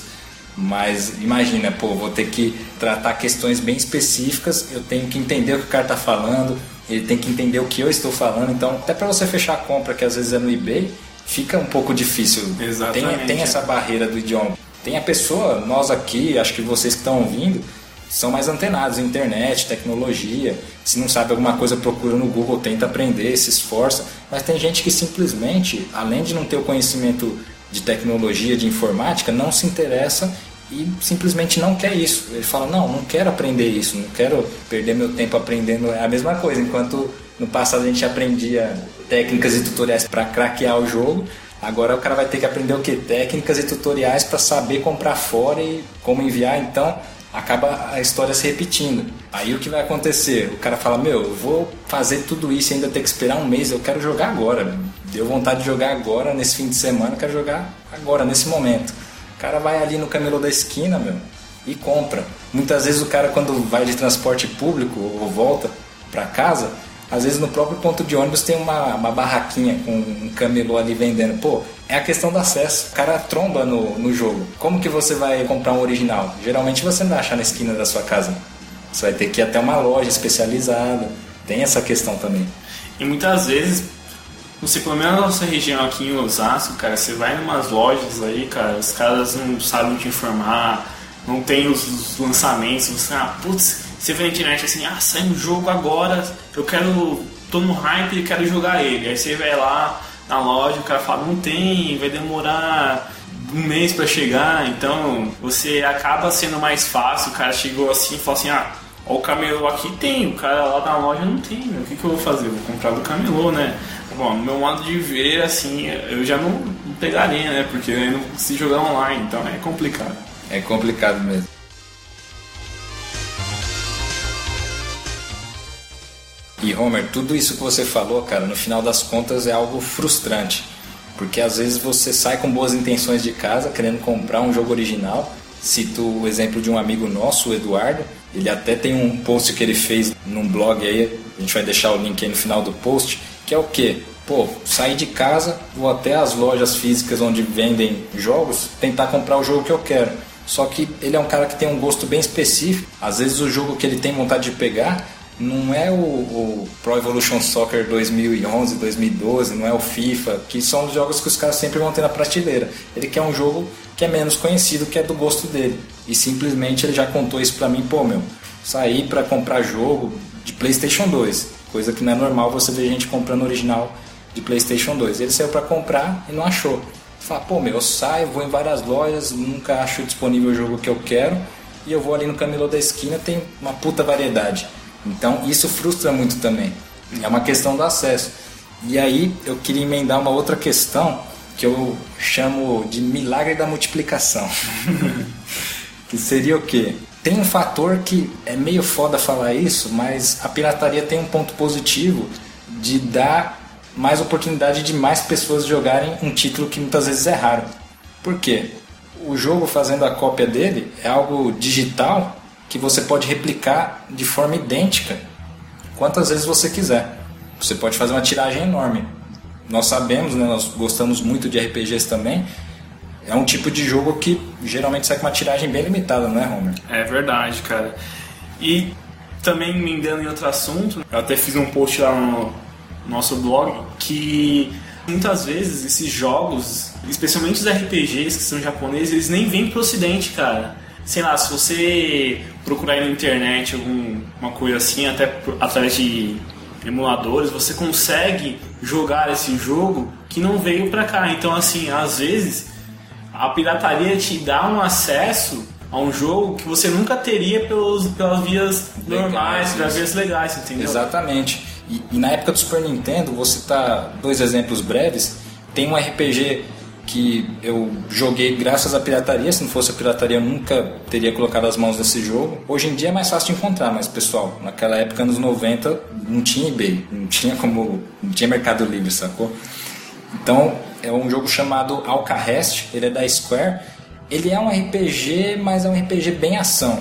Mas imagina, pô, vou ter que tratar questões bem específicas, eu tenho que entender o que o cara está falando, ele tem que entender o que eu estou falando, então até para você fechar a compra, que às vezes é no eBay, fica um pouco difícil. Exatamente. Tem, tem essa barreira do idioma. Tem a pessoa, nós aqui, acho que vocês que estão ouvindo, são mais antenados em internet, tecnologia, se não sabe alguma coisa procura no Google, tenta aprender, se esforça, mas tem gente que simplesmente, além de não ter o conhecimento de tecnologia, de informática, não se interessa e simplesmente não quer isso. Ele fala, não, não quero aprender isso, não quero perder meu tempo aprendendo. É a mesma coisa, enquanto no passado a gente aprendia técnicas e tutoriais para craquear o jogo, agora o cara vai ter que aprender o quê? Técnicas e tutoriais para saber comprar fora e como enviar, então acaba a história se repetindo. Aí o que vai acontecer? O cara fala, meu, eu vou fazer tudo isso e ainda ter que esperar um mês, eu quero jogar agora. Deu vontade de jogar agora, nesse fim de semana, eu quero jogar agora, nesse momento. O cara vai ali no camelô da esquina, meu, e compra. Muitas vezes o cara, quando vai de transporte público ou volta para casa, às vezes no próprio ponto de ônibus tem uma, uma barraquinha com um camelô ali vendendo. Pô, é a questão do acesso. O cara tromba no, no jogo. Como que você vai comprar um original? Geralmente você não vai achar na esquina da sua casa. Você vai ter que ir até uma loja especializada. Tem essa questão também. E muitas vezes, você, pelo menos na nossa região aqui em Osasco, cara, você vai em umas lojas aí, cara, os caras não sabem te informar, não tem os, os lançamentos, você, ah, putz, você vê na internet assim, ah, sai um jogo agora, eu quero, tô no hype e quero jogar ele. Aí você vai lá na loja, o cara fala, não tem, vai demorar um mês pra chegar, então você acaba sendo mais fácil. O cara chegou assim e falou assim, ah, ó, o camelô aqui tem, o cara lá na loja não tem, meu, o que, que eu vou fazer? Vou comprar do camelô, né? Bom, no meu modo de ver, assim, eu já não, não pegaria, né? Porque eu não consigo jogar online, então é complicado. É complicado mesmo. E Homer, tudo isso que você falou, cara, no final das contas é algo frustrante. Porque às vezes você sai com boas intenções de casa, querendo comprar um jogo original. Cito o exemplo de um amigo nosso, o Eduardo. Ele até tem um post que ele fez num blog aí, a gente vai deixar o link aí no final do post, que é o quê? Pô, sair de casa, vou até as lojas físicas onde vendem jogos, tentar comprar o jogo que eu quero. só que ele é um cara que tem um gosto bem específico. Às vezes o jogo que ele tem vontade de pegar não é o, o Pro Evolution Soccer dois mil e onze, dois mil e doze, não é o FIFA, que são os jogos que os caras sempre vão ter na prateleira. Ele quer um jogo que é menos conhecido, que é do gosto dele. E simplesmente ele já contou isso pra mim, pô, meu, sair pra comprar jogo de PlayStation dois, coisa que não é normal você ver gente comprando original de PlayStation dois. Ele saiu pra comprar e não achou. Fala, pô, meu, eu saio, vou em várias lojas, nunca acho disponível o jogo que eu quero, e eu vou ali no camelô da esquina, tem uma puta variedade. Então isso frustra muito também. É uma questão do acesso. E aí eu queria emendar uma outra questão que eu chamo de milagre da multiplicação. Que seria o quê? Tem um fator que é meio foda falar isso, mas a pirataria tem um ponto positivo de dar mais oportunidade de mais pessoas jogarem um título que muitas vezes é raro. Por quê? O jogo, fazendo a cópia dele, é algo digital que você pode replicar de forma idêntica quantas vezes você quiser. Você pode fazer uma tiragem enorme. Nós sabemos, né, nós gostamos muito de R P Gs também. É um tipo de jogo que geralmente sai com uma tiragem bem limitada, não é, Homer? É verdade, cara. E também me engano em outro assunto, eu até fiz um post lá no nosso blog, que muitas vezes esses jogos, especialmente os R P Gs que são japoneses, eles nem vêm pro ocidente, cara. Sei lá, se você procurar aí na internet alguma coisa assim, até através de emuladores, você consegue jogar esse jogo que não veio pra cá. Então, assim, às vezes a pirataria te dá um acesso a um jogo que você nunca teria pelos, pelas vias legais, normais, pelas vias legais, entendeu? Exatamente. E, e na época do Super Nintendo, vou citar dois exemplos breves. Tem um R P G que eu joguei graças à pirataria. Se não fosse a pirataria, eu nunca teria colocado as mãos nesse jogo. Hoje em dia é mais fácil de encontrar, mas pessoal, naquela época, anos noventa, não tinha eBay, não tinha como, não tinha Mercado Livre, sacou? Então é um jogo chamado Alcahest, ele é da Square. Ele é um R P G, mas é um R P G bem ação.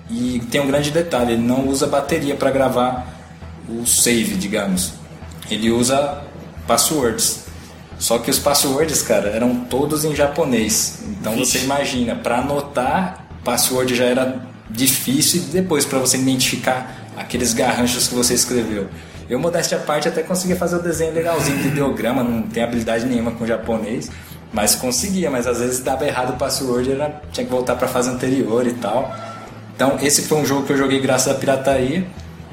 E tem um grande detalhe, ele não usa bateria para gravar o save, digamos. Ele usa passwords. Só que os passwords, cara, eram todos em japonês. Então Vixe. Você imagina, para anotar password já era difícil, e depois para você identificar aqueles garranchos que você escreveu. Eu, modéstia à parte, até conseguia fazer o desenho legalzinho de ideograma, não tenho habilidade nenhuma com japonês, mas conseguia, mas às vezes dava errado o password, era, tinha que voltar para a fase anterior e tal. Então esse foi um jogo que eu joguei graças à pirataria.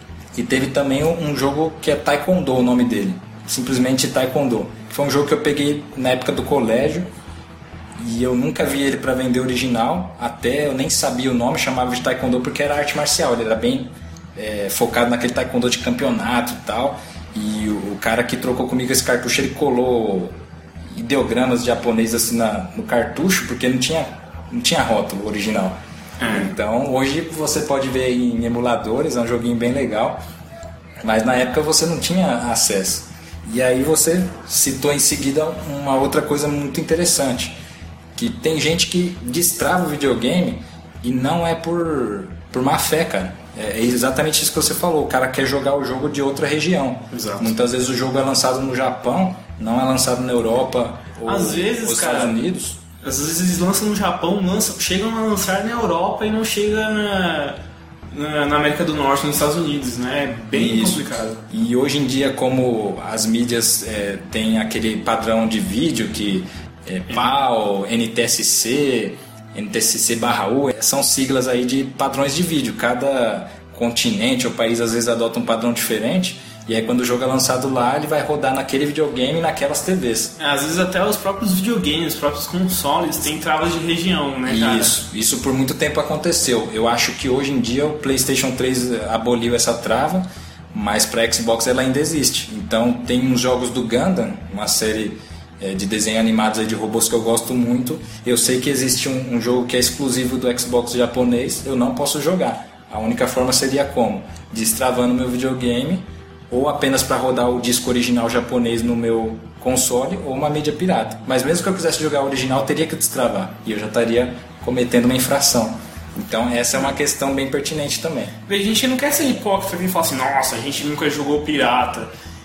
E teve também um jogo que é Taekwondo, o nome dele, simplesmente Taekwondo. Foi um jogo que eu peguei na época do colégio e eu nunca vi ele para vender original, até eu nem sabia o nome, chamava de Taekwondo porque era arte marcial, ele era bem é, focado naquele Taekwondo de campeonato e tal. E o, o cara que trocou comigo esse cartucho, ele colou ideogramas japoneses assim na, no cartucho, porque não tinha, não tinha rótulo original. Então hoje você pode ver em emuladores, é um joguinho bem legal, mas na época você não tinha acesso. E aí você citou em seguida uma outra coisa muito interessante, que tem gente que destrava o videogame e não é por, por má fé, cara. É exatamente isso que você falou, o cara quer jogar o jogo de outra região. Exato. Muitas vezes o jogo é lançado no Japão, não é lançado na Europa ou Às vezes, nos cara, Estados Unidos. Às vezes eles lançam no Japão, lançam, chegam a lançar na Europa e não chega na, na, na América do Norte, nos Estados Unidos, né? É bem Isso. complicado. E hoje em dia, como as mídias é, têm aquele padrão de vídeo que é P A L, N T S C, N T S C barra U, são siglas aí de padrões de vídeo. Cada continente ou país às vezes adota um padrão diferente. E aí quando o jogo é lançado lá, ele vai rodar naquele videogame e naquelas T Vs. É, às vezes até os próprios videogames, os próprios consoles têm travas de região, né, cara? Isso, isso por muito tempo aconteceu. Eu acho que hoje em dia o PlayStation três aboliu essa trava, mas para Xbox ela ainda existe. Então tem uns jogos do Gundam, uma série é, de desenhos animados aí de robôs que eu gosto muito. Eu sei que existe um, um jogo que é exclusivo do Xbox japonês, eu não posso jogar. A única forma seria como? Destravando meu videogame, ou apenas para rodar o disco original japonês no meu console, ou uma mídia pirata. Mas mesmo que eu quisesse jogar o original, teria que destravar, e eu já estaria cometendo uma infração. Então essa é uma questão bem pertinente também. A gente não quer ser hipócrita e falar assim, nossa, a gente nunca jogou pirata.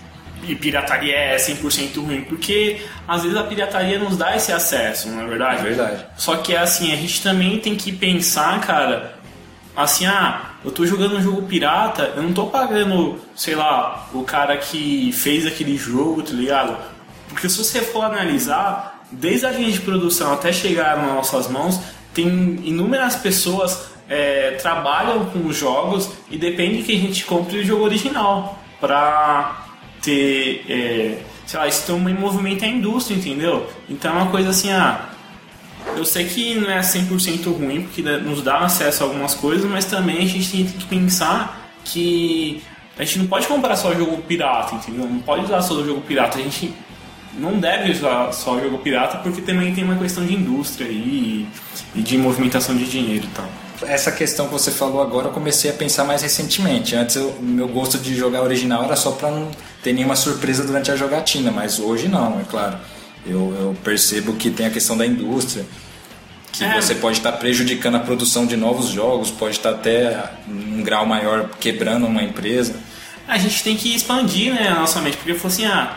e pirataria é cem por cento ruim, porque às vezes a pirataria nos dá esse acesso, não é verdade? É verdade. Só que é assim, a gente também tem que pensar, cara, assim, ah, eu tô jogando um jogo pirata, eu não tô pagando, sei lá, o cara que fez aquele jogo, tá ligado? Porque se você for analisar, desde a linha de produção até chegar nas nossas mãos, tem inúmeras pessoas é, trabalham com os jogos e depende que a gente compre o jogo original pra ter, é, sei lá, isso também movimenta a indústria, entendeu? Então é uma coisa assim, ah, eu sei que não é cem por cento ruim, porque nos dá acesso a algumas coisas, mas também a gente tem que pensar que a gente não pode comprar só jogo pirata, entendeu? Não pode usar só o jogo pirata, a gente não deve usar só o jogo pirata, porque também tem uma questão de indústria aí e de movimentação de dinheiro e tal. Essa questão que você falou agora eu comecei a pensar mais recentemente. Antes o meu gosto de jogar original era só para não ter nenhuma surpresa durante a jogatina, mas hoje não, é claro. Eu, eu percebo que tem a questão da indústria, que é. Você pode estar prejudicando a produção de novos jogos, pode estar até um grau maior quebrando uma empresa. A gente tem que expandir, né, a nossa mente, porque eu falo assim, ah,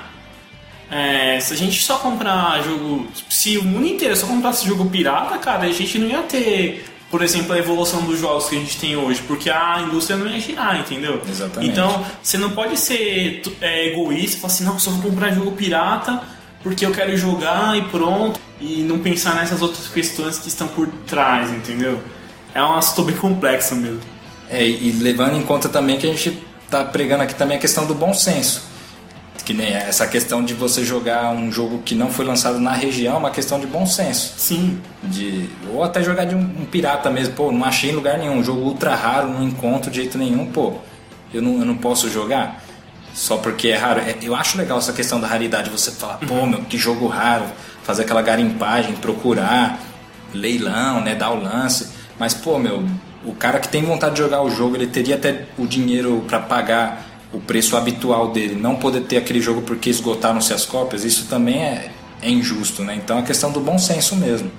é, se a gente só comprar jogo, se o mundo inteiro só comprasse jogo pirata, cara, a gente não ia ter, por exemplo, a evolução dos jogos que a gente tem hoje, porque a indústria não ia girar, entendeu? Exatamente. Então, você não pode ser é, egoísta e falar assim, não, só vou comprar jogo pirata porque eu quero jogar e pronto, e não pensar nessas outras questões que estão por trás, entendeu? É um assunto bem complexo mesmo. É, e levando em conta também que a gente está pregando aqui também a questão do bom senso. Que nem essa questão de você jogar um jogo que não foi lançado na região, é uma questão de bom senso. Sim. De, ou até jogar de um, um pirata mesmo. Pô, não achei em lugar nenhum, um jogo ultra raro, não encontro de jeito nenhum, pô, eu não, eu não posso jogar só porque é raro. É, eu acho legal essa questão da raridade, você falar, pô, meu, que jogo raro, fazer aquela garimpagem, procurar, leilão, né, dar o lance. Mas, pô, meu, o cara que tem vontade de jogar o jogo, ele teria até o dinheiro para pagar o preço habitual dele, não poder ter aquele jogo porque esgotaram-se as cópias, isso também é, é injusto, né? Então é questão do bom senso mesmo.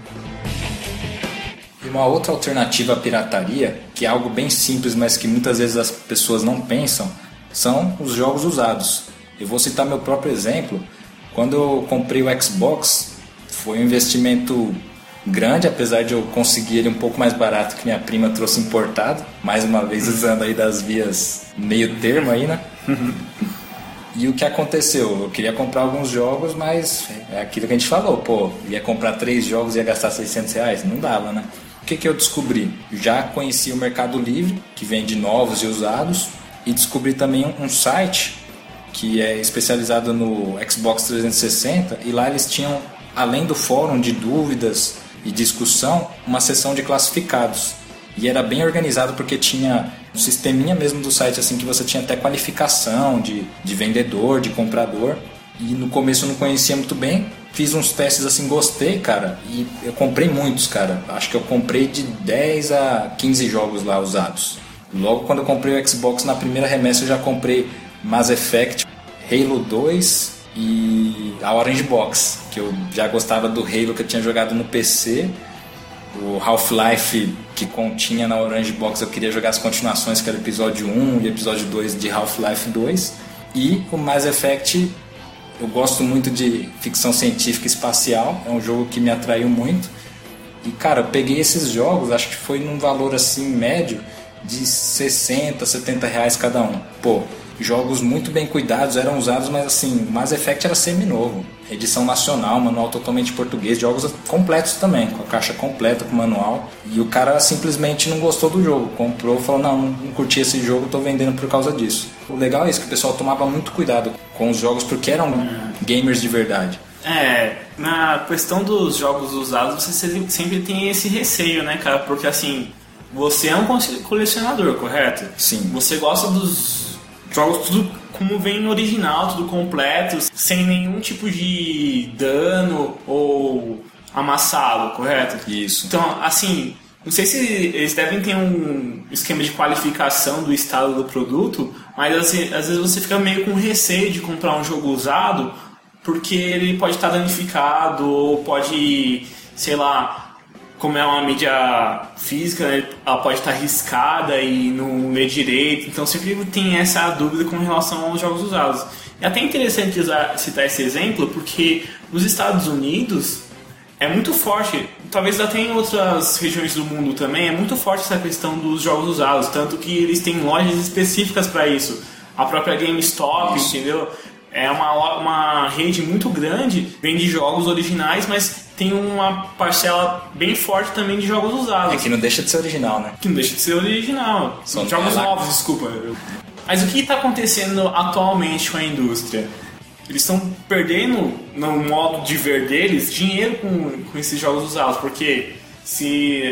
E uma outra alternativa à pirataria, que é algo bem simples, mas que muitas vezes as pessoas não pensam, são os jogos usados. Eu vou citar meu próprio exemplo. Quando eu comprei o Xbox, foi um investimento grande, apesar de eu conseguir ele um pouco mais barato que minha prima trouxe importado, mais uma vez usando aí das vias meio termo aí, né? E o que aconteceu? Eu queria comprar alguns jogos, mas é aquilo que a gente falou, pô, ia comprar três jogos e ia gastar seiscentos reais? Não dava, né? O que que eu descobri? Já conheci o Mercado Livre, que vende novos e usados, e descobri também um site que é especializado no Xbox trezentos e sessenta, e lá eles tinham, além do fórum de dúvidas e discussão, uma seção de classificados. E era bem organizado porque tinha um sisteminha mesmo do site, assim, que você tinha até qualificação de, de vendedor, de comprador. E no começo eu não conhecia muito bem, fiz uns testes assim, gostei, cara, e eu comprei muitos, cara. Acho que eu comprei de dez a quinze jogos lá usados. Logo quando eu comprei o Xbox, na primeira remessa eu já comprei Mass Effect, Halo dois e a Orange Box, que eu já gostava do Halo que eu tinha jogado no P C. O Half-Life que continha na Orange Box, eu queria jogar as continuações, que era o episódio um e episódio dois de Half-Life dois. E o Mass Effect, eu gosto muito de ficção científica espacial, é um jogo que me atraiu muito. E cara, eu peguei esses jogos, acho que foi num valor assim médio de sessenta, setenta reais cada um. Pô, jogos muito bem cuidados, eram usados, mas assim, o Mass Effect era semi-novo, edição nacional, manual totalmente em português, jogos completos também, com a caixa completa, com o manual, e o cara simplesmente não gostou do jogo, comprou, falou, não, não curti esse jogo, tô vendendo por causa disso. O legal é isso, que o pessoal tomava muito cuidado com os jogos, porque eram gamers de verdade. É, na questão dos jogos usados, você sempre tem esse receio, né, cara, porque assim, você é um colecionador, correto? Sim. Você gosta dos jogos tudo como vem original, tudo completo, sem nenhum tipo de dano ou amassado, correto? Isso. Então, assim, não sei se eles devem ter um esquema de qualificação do estado do produto, mas assim, às vezes você fica meio com receio de comprar um jogo usado, porque ele pode estar danificado ou pode, sei lá, como é uma mídia física, né, ela pode estar riscada e não ler direito, então sempre tem essa dúvida com relação aos jogos usados. É até interessante usar, citar esse exemplo, porque nos Estados Unidos é muito forte, talvez até em outras regiões do mundo também, é muito forte essa questão dos jogos usados, tanto que eles têm lojas específicas para isso. A própria GameStop, isso. Entendeu? É uma, uma rede muito grande, vende jogos originais, mas tem uma parcela bem forte também de jogos usados. É que não deixa de ser original, né? Que não deixa de ser original. Só jogos novos, desculpa. Mas o que está acontecendo atualmente com a indústria? Eles estão perdendo, no modo de ver deles, dinheiro com, com esses jogos usados, porque se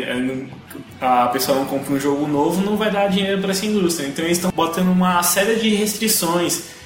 a pessoa não compra um jogo novo, não vai dar dinheiro para essa indústria. Então eles estão botando uma série de restrições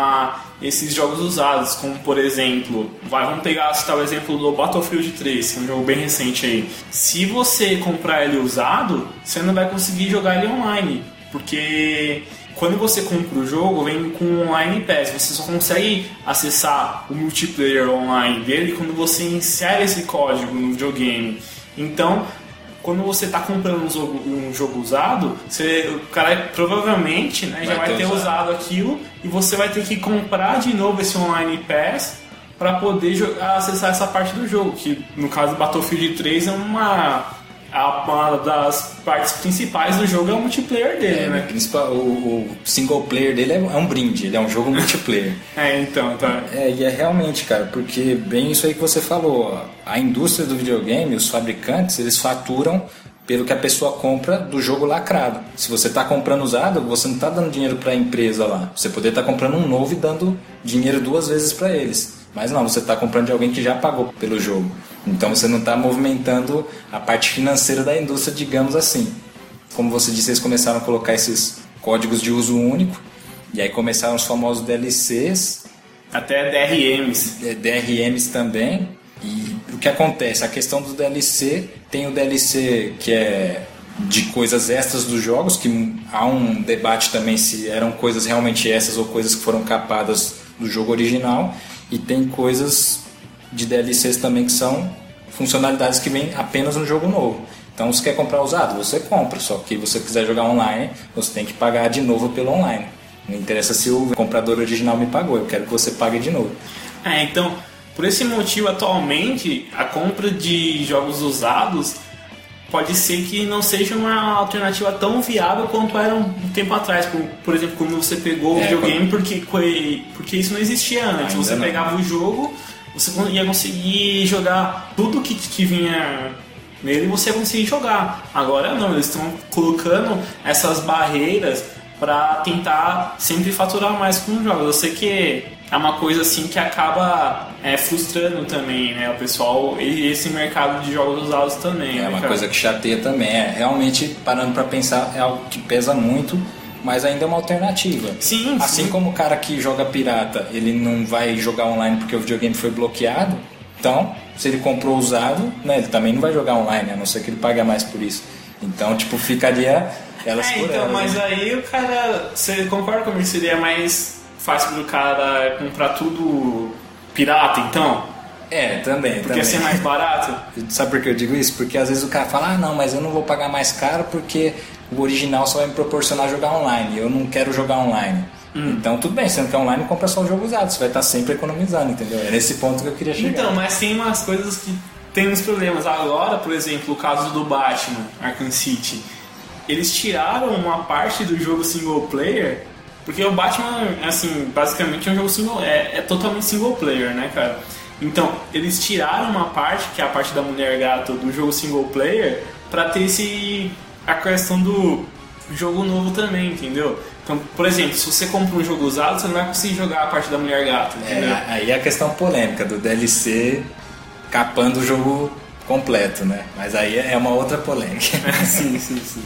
a esses jogos usados, como por exemplo, vai, vamos pegar citar o exemplo do Battlefield três, que é um jogo bem recente aí. Se você comprar ele usado, você não vai conseguir jogar ele online, porque quando você compra o jogo, vem com o Online Pass. Você só consegue acessar o multiplayer online dele quando você insere esse código no videogame. Então, quando você está comprando um jogo, um jogo usado, você, o cara provavelmente, né, já vai, vai ter usado. usado aquilo e você vai ter que comprar de novo esse Online Pass para poder jogar, acessar essa parte do jogo, que no caso do Battlefield três é uma, uma das partes principais do jogo, é o multiplayer dele, é, né? Principal, o, o single player dele é um brinde, ele é um jogo multiplayer. É, então, tá. É, e é realmente, cara, porque bem isso aí que você falou, a indústria do videogame, os fabricantes, eles faturam pelo que a pessoa compra do jogo lacrado. Se você está comprando usado, você não está dando dinheiro para a empresa lá. Você poderia estar tá comprando um novo e dando dinheiro duas vezes para eles. Mas não, você está comprando de alguém que já pagou pelo jogo. Então você não está movimentando a parte financeira da indústria, digamos assim. Como você disse, eles começaram a colocar esses códigos de uso único. E aí começaram os famosos D L Cs. Até D R Ms. D R Ms também. E o que acontece? A questão do D L C, tem o D L C que é de coisas extras dos jogos, que há um debate também se eram coisas realmente extras ou coisas que foram capadas do jogo original, e tem coisas de D L Cs também que são funcionalidades que vêm apenas no jogo novo. Então, se quer comprar usado, você compra, só que se você quiser jogar online, você tem que pagar de novo pelo online. Não interessa se o comprador original me pagou, eu quero que você pague de novo. É, então, por esse motivo, atualmente, a compra de jogos usados pode ser que não seja uma alternativa tão viável quanto era um tempo atrás. Por, por exemplo, quando você pegou o é, videogame, quando... porque, porque isso não existia antes. Ainda você não. Pegava o jogo, você ia conseguir jogar tudo que, que vinha nele, você ia conseguir jogar. Agora não, eles estão colocando essas barreiras para tentar sempre faturar mais com os jogos. Eu sei que é uma coisa assim que acaba é, frustrando também, né, o pessoal, e esse mercado de jogos usados também. É né, uma cara? coisa que chateia também. É, realmente, parando para pensar, é algo que pesa muito, mas ainda é uma alternativa. Sim, assim sim. como o cara que joga pirata, ele não vai jogar online porque o videogame foi bloqueado, então, se ele comprou usado, né, ele também não vai jogar online, a não ser que ele pague mais por isso. Então, tipo, ficaria elas é, por então, elas. mas né? aí o cara, você concorda comigo que seria mais fácil do cara comprar tudo pirata, então? É, também. Porque também. ia ser mais barato? Sabe por que eu digo isso? Porque às vezes o cara fala, ah não, mas eu não vou pagar mais caro porque o original só vai me proporcionar jogar online, eu não quero jogar online. Hum. Então tudo bem, você não quer online, compra só o jogo usado, você vai estar sempre economizando, entendeu? É nesse ponto que eu queria chegar. Então, mas tem umas coisas que tem uns problemas. Agora, por exemplo, o caso do Batman, Arkham City, eles tiraram uma parte do jogo single player, porque o Batman, assim, basicamente é um jogo single, é, é totalmente single player, né, cara? Então, eles tiraram uma parte, que é a parte da Mulher Gato do jogo single player, pra ter esse, a questão do jogo novo também, entendeu? Então, por exemplo, se você compra um jogo usado, você não vai conseguir jogar a parte da Mulher Gato, entendeu? É, aí é a questão polêmica do D L C capando o jogo completo, né? Mas aí é uma outra polêmica. sim, sim, sim.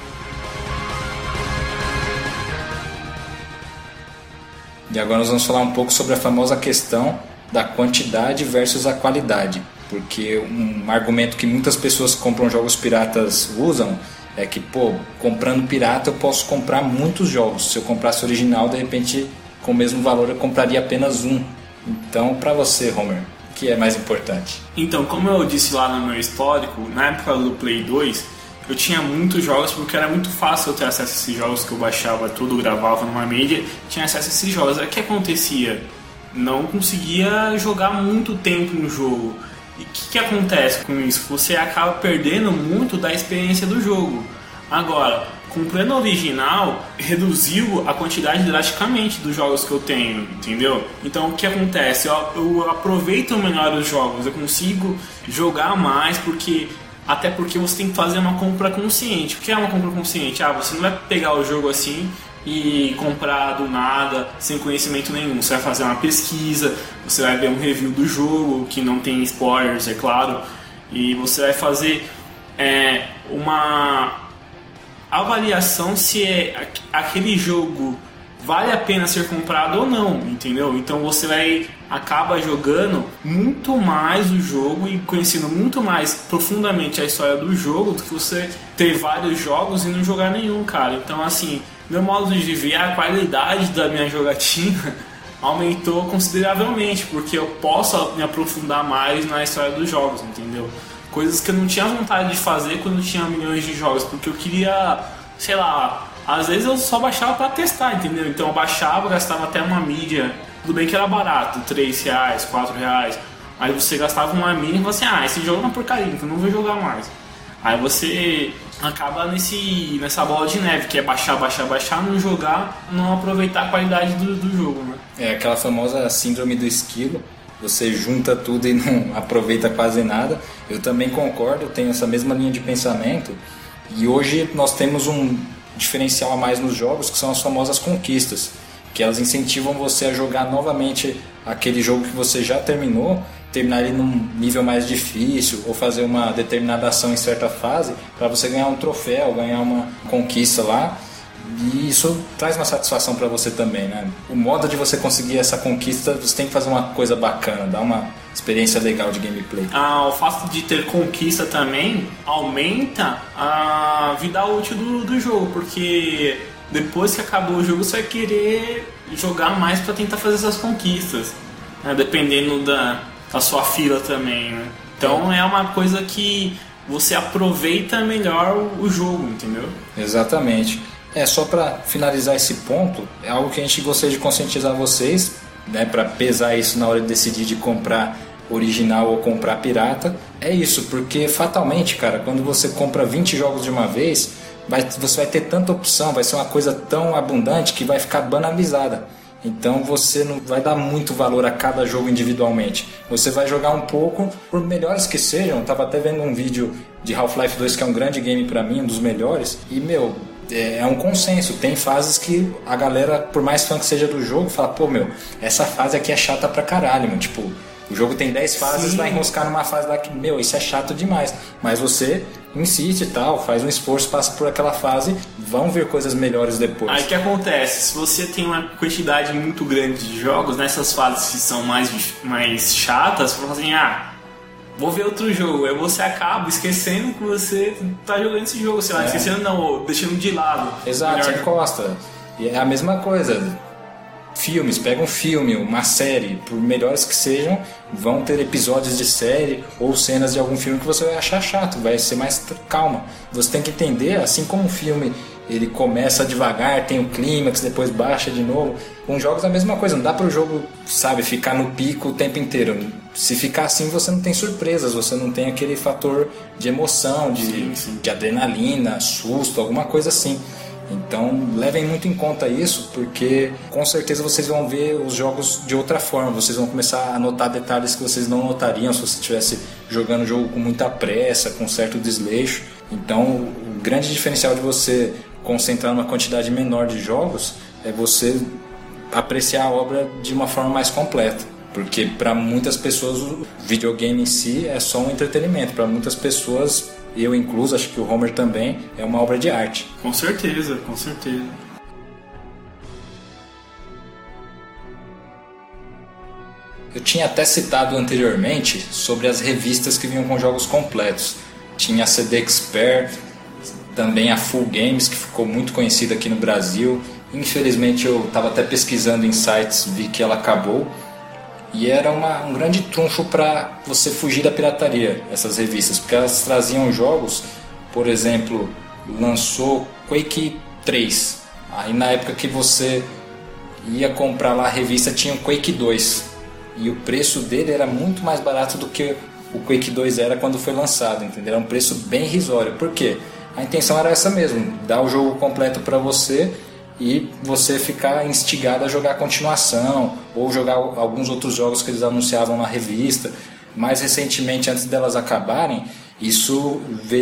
E agora nós vamos falar um pouco sobre a famosa questão da quantidade versus a qualidade. Porque um argumento que muitas pessoas que compram jogos piratas usam é que, pô, comprando pirata eu posso comprar muitos jogos. Se eu comprasse original, de repente, com o mesmo valor eu compraria apenas um. Então, pra você, Homer, o que é mais importante? Então, como eu disse lá no meu histórico, na época do Play dois, eu tinha muitos jogos porque era muito fácil eu ter acesso a esses jogos que eu baixava tudo, gravava numa mídia, tinha acesso a esses jogos. Aí o que acontecia? Não conseguia jogar muito tempo no jogo. E o que, que acontece com isso? Você acaba perdendo muito da experiência do jogo. Agora, com o plano original, reduziu a quantidade drasticamente dos jogos que eu tenho, entendeu? Então o que acontece? Eu, eu aproveito melhor os jogos, eu consigo jogar mais, porque até porque você tem que fazer uma compra consciente. O que é uma compra consciente? Ah, você não vai pegar o jogo assim e comprar do nada, sem conhecimento nenhum. Você vai fazer uma pesquisa, você vai ver um review do jogo, que não tem spoilers, é claro, e você vai fazer é, uma avaliação se é, aquele jogo vale a pena ser comprado ou não, entendeu? Então você vai acaba jogando muito mais o jogo e conhecendo muito mais profundamente a história do jogo do que você ter vários jogos e não jogar nenhum, cara. Então assim, meu modo de ver, a qualidade da minha jogatina aumentou consideravelmente, porque eu posso me aprofundar mais na história dos jogos, entendeu? Coisas que eu não tinha vontade de fazer quando eu tinha milhões de jogos, porque eu queria, sei lá, às vezes eu só baixava pra testar, entendeu? Então eu baixava, gastava até uma mídia, tudo bem que era barato, três reais, quatro reais, aí você gastava uma mídia e falava assim, ah, esse jogo é uma porcaria, então não vou jogar mais. Aí você acaba nesse, nessa bola de neve, que é baixar, baixar, baixar, não jogar, não aproveitar a qualidade do, do jogo, né? É aquela famosa síndrome do esquilo. Você junta tudo e não aproveita quase nada. Eu também concordo, tenho essa mesma linha de pensamento. E hoje nós temos um diferencial a mais nos jogos, que são as famosas conquistas, que elas incentivam você a jogar novamente aquele jogo que você já terminou, terminar ele num nível mais difícil, ou fazer uma determinada ação em certa fase, para você ganhar um troféu, ganhar uma conquista lá. E isso traz uma satisfação para você também, né? O modo de você conseguir essa conquista, você tem que fazer uma coisa bacana, dar uma experiência legal de gameplay. Ah, o fato de ter conquista também aumenta a vida útil do, do jogo, porque depois que acabou o jogo você vai querer jogar mais para tentar fazer essas conquistas, né? Dependendo da, da sua fila também, né? Então é uma coisa que você aproveita melhor o, o jogo, entendeu? Exatamente. É, só para finalizar esse ponto, é algo que a gente gostaria de conscientizar vocês, né, para pesar isso na hora de decidir de comprar original ou comprar pirata. É isso, porque fatalmente, cara, quando você compra vinte jogos de uma vez, vai, você vai ter tanta opção, vai ser uma coisa tão abundante que vai ficar banalizada. Então você não vai dar muito valor a cada jogo individualmente. Você vai jogar um pouco, por melhores que sejam. Eu tava até vendo um vídeo de Half-Life dois, que é um grande game pra mim, um dos melhores, e meu, é um consenso, tem fases que a galera, por mais fã que seja do jogo, fala, pô meu, essa fase aqui é chata pra caralho, mano. Tipo, o jogo tem dez fases, Sim. vai enroscar numa fase lá que, meu, isso é chato demais. Mas você insiste e tal, faz um esforço, passa por aquela fase, vão ver coisas melhores depois. Aí o que acontece? Se você tem uma quantidade muito grande de jogos, nessas fases que são mais, mais chatas, você fala assim, ah, vou ver outro jogo. Aí você acaba esquecendo que você tá jogando esse jogo, sei lá, é. esquecendo não, ou deixando de lado. Exato, Melhor... você encosta. E é a mesma coisa. Filmes, pega um filme, uma série, por melhores que sejam, vão ter episódios de série ou cenas de algum filme que você vai achar chato, vai ser mais calma. Você tem que entender, assim como um filme ele começa devagar, tem o clímax, depois baixa de novo. Com jogos é a mesma coisa, não dá para o jogo, sabe, ficar no pico o tempo inteiro. Se ficar assim você não tem surpresas, você não tem aquele fator de emoção, de, sim, sim. de adrenalina, susto, alguma coisa assim. Então levem muito em conta isso, porque com certeza vocês vão ver os jogos de outra forma, vocês vão começar a notar detalhes que vocês não notariam se você estivesse jogando o jogo com muita pressa, com certo desleixo. Então o grande diferencial de você concentrar numa quantidade menor de jogos é você apreciar a obra de uma forma mais completa, porque para muitas pessoas o videogame em si é só um entretenimento, para muitas pessoas, eu incluso, acho que o Homer também, é uma obra de arte. Com certeza, com certeza. Eu tinha até citado anteriormente sobre as revistas que vinham com jogos completos. Tinha a C D Expert, também a Full Games, que ficou muito conhecida aqui no Brasil. Infelizmente eu estava até pesquisando em sites, vi que ela acabou. E era uma, um grande trunfo para você fugir da pirataria, essas revistas, porque elas traziam jogos, por exemplo, lançou Quake três. Aí na época que você ia comprar lá a revista tinha o Quake dois. E o preço dele era muito mais barato do que o Quake dois era quando foi lançado, entendeu? Era um preço bem irrisório. Por quê? A intenção era essa mesmo, dar o jogo completo para você e você ficar instigado a jogar a continuação ou jogar alguns outros jogos que eles anunciavam na revista. Mais recentemente, antes delas acabarem, isso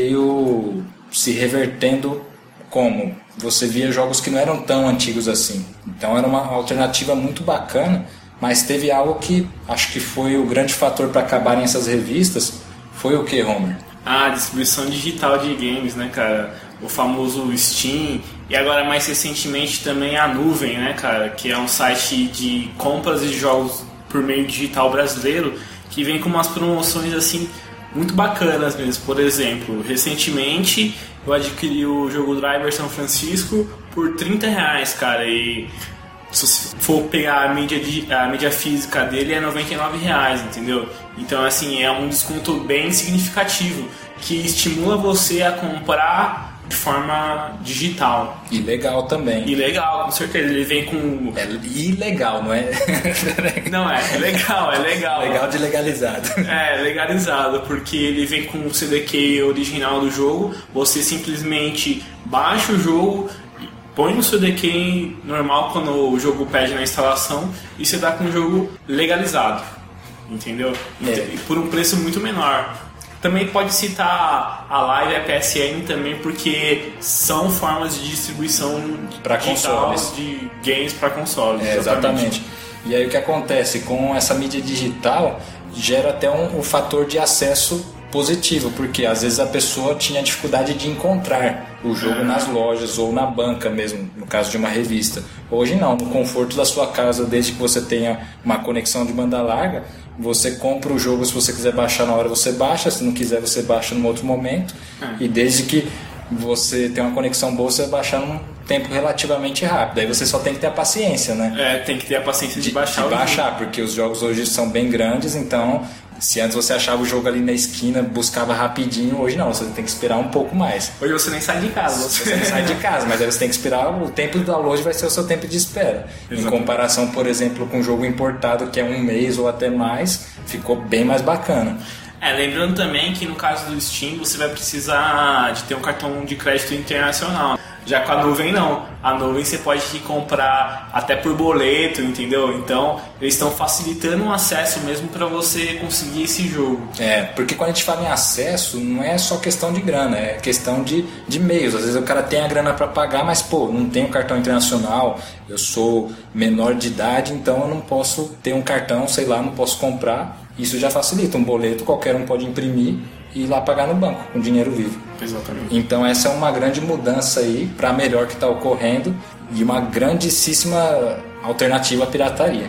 veio se revertendo como? Você via jogos que não eram tão antigos assim. Então era uma alternativa muito bacana, mas teve algo que acho que foi o grande fator para acabarem essas revistas. Foi o que, Homer? Ah, a distribuição digital de games, né, cara? O famoso Steam. E agora, mais recentemente, também a Nuvem, né, cara? Que é um site de compras de jogos por meio digital brasileiro, que vem com umas promoções, assim, muito bacanas mesmo. Por exemplo, recentemente eu adquiri o jogo Driver São Francisco por trinta reais, cara. E se você for pegar a mídia, a mídia física dele é noventa e nove reais, entendeu? Então, assim, é um desconto bem significativo que estimula você a comprar de forma digital. E legal também. E legal, com certeza. Ele vem com... É ilegal, não é? Não, é, é legal, é legal. Legal de legalizado. É, legalizado, porque ele vem com o C D K original do jogo, você simplesmente baixa o jogo, põe no C D K normal quando o jogo pede na instalação e você dá com o jogo legalizado, entendeu? É. E por um preço muito menor. Também pode citar a Live e a P S N também, porque são formas de distribuição para digital consoles, de games para consoles. É, exatamente. E aí o que acontece com essa mídia digital gera até um, um fator de acesso positivo, porque às vezes a pessoa tinha dificuldade de encontrar o jogo nas lojas ou na banca mesmo, no caso de uma revista. Hoje não, no conforto da sua casa, desde que você tenha uma conexão de banda larga, você compra o jogo, se você quiser baixar na hora você baixa, se não quiser você baixa num outro momento, e desde que você tenha uma conexão boa você vai baixar num tempo relativamente rápido. Aí você só tem que ter a paciência, né? É, tem que ter a paciência de, de baixar de o baixar, jogo. Porque os jogos hoje são bem grandes, então se antes você achava o jogo ali na esquina, buscava rapidinho, hoje não, você tem que esperar um pouco mais. Hoje você nem sai de casa. Você, você nem sai de casa, mas aí você tem que esperar, o tempo do download vai ser o seu tempo de espera. Exatamente. Em comparação, por exemplo, com um jogo importado que é um mês ou até mais, ficou bem mais bacana. É, lembrando também que no caso do Steam você vai precisar de ter um cartão de crédito internacional. Já com a Nuvem não. A Nuvem você pode comprar até por boleto, entendeu? Então eles estão facilitando o acesso mesmo para você conseguir esse jogo. É, porque quando a gente fala em acesso, não é só questão de grana, é questão de, de meios. Às vezes o cara tem a grana para pagar, mas pô, não tem um cartão internacional, eu sou menor de idade, então eu não posso ter um cartão, sei lá, não posso comprar. Isso já facilita, um boleto qualquer um pode imprimir e ir lá pagar no banco com dinheiro vivo. Exatamente. Então essa é uma grande mudança aí para melhor que está ocorrendo e uma grandíssima alternativa à pirataria.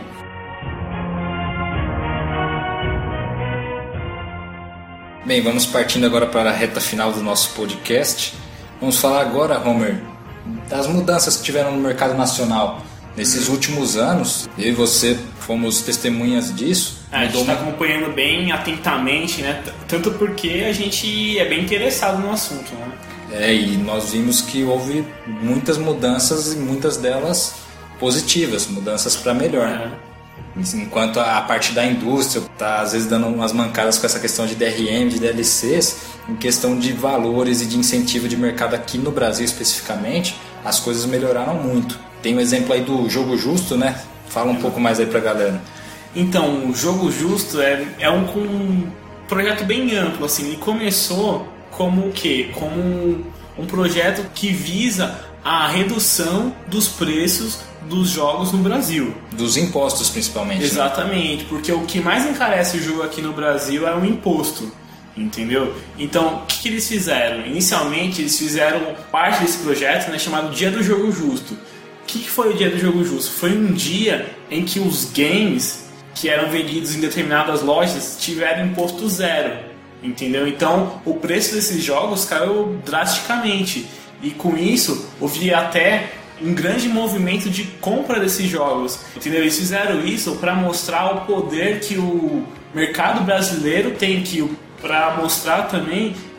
Bem, vamos partindo agora para a reta final do nosso podcast. Vamos falar agora, Homer, das mudanças que tiveram no mercado nacional. Nesses últimos anos, eu e você fomos testemunhas disso. É, a gente está acompanhando bem atentamente, né? Tanto porque a gente é bem interessado no assunto, né? É, e nós vimos que houve muitas mudanças e muitas delas positivas, mudanças para melhor. É. Enquanto a parte da indústria está às vezes dando umas mancadas com essa questão de D R M, de D L Cs, em questão de valores e de incentivo de mercado aqui no Brasil especificamente, as coisas melhoraram muito. Tem um exemplo aí do Jogo Justo, né? Fala um pouco mais aí pra galera. Então, o Jogo Justo é, é um, um projeto bem amplo, assim. Ele começou como o quê? Como um projeto que visa a redução dos preços dos jogos no Brasil. Dos impostos, principalmente. Exatamente, né? Porque o que mais encarece o jogo aqui no Brasil é o imposto. Entendeu? Então, o que, que eles fizeram? Inicialmente, eles fizeram parte desse projeto, né, chamado Dia do Jogo Justo. O que, que foi o Dia do Jogo Justo? Foi um dia em que os games que eram vendidos em determinadas lojas tiveram imposto zero. Entendeu? Então, o preço desses jogos caiu drasticamente. E com isso, houve até um grande movimento de compra desses jogos. Entendeu? Eles fizeram isso para mostrar o poder que o mercado brasileiro tem, que para mostrar também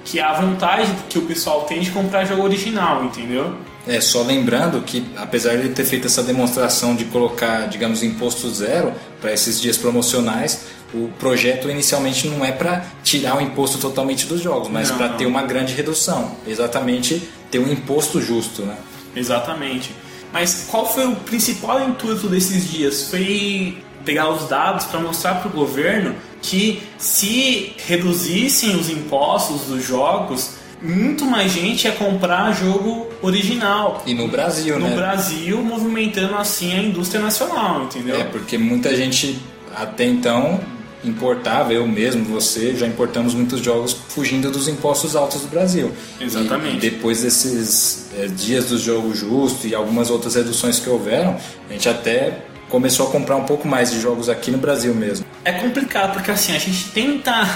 que é a vontade que o pessoal tem de comprar jogo original, entendeu? É, só lembrando que, apesar de ele ter feito essa demonstração de colocar, digamos, imposto zero para esses dias promocionais, o projeto inicialmente não é para tirar o imposto totalmente dos jogos, mas para ter uma grande redução, exatamente ter um imposto justo, né? Exatamente. Mas qual foi o principal intuito desses dias? Foi pegar os dados para mostrar para o governo que se reduzissem os impostos dos jogos, muito mais gente ia comprar jogo original. E no Brasil, no né? No Brasil, movimentando assim a indústria nacional, entendeu? É, porque muita gente até então importava, eu mesmo, você, já importamos muitos jogos fugindo dos impostos altos do Brasil. Exatamente. E, e depois desses é, dias do jogo justo e algumas outras reduções que houveram, a gente até começou a comprar um pouco mais de jogos aqui no Brasil mesmo. É complicado, porque assim, a gente tenta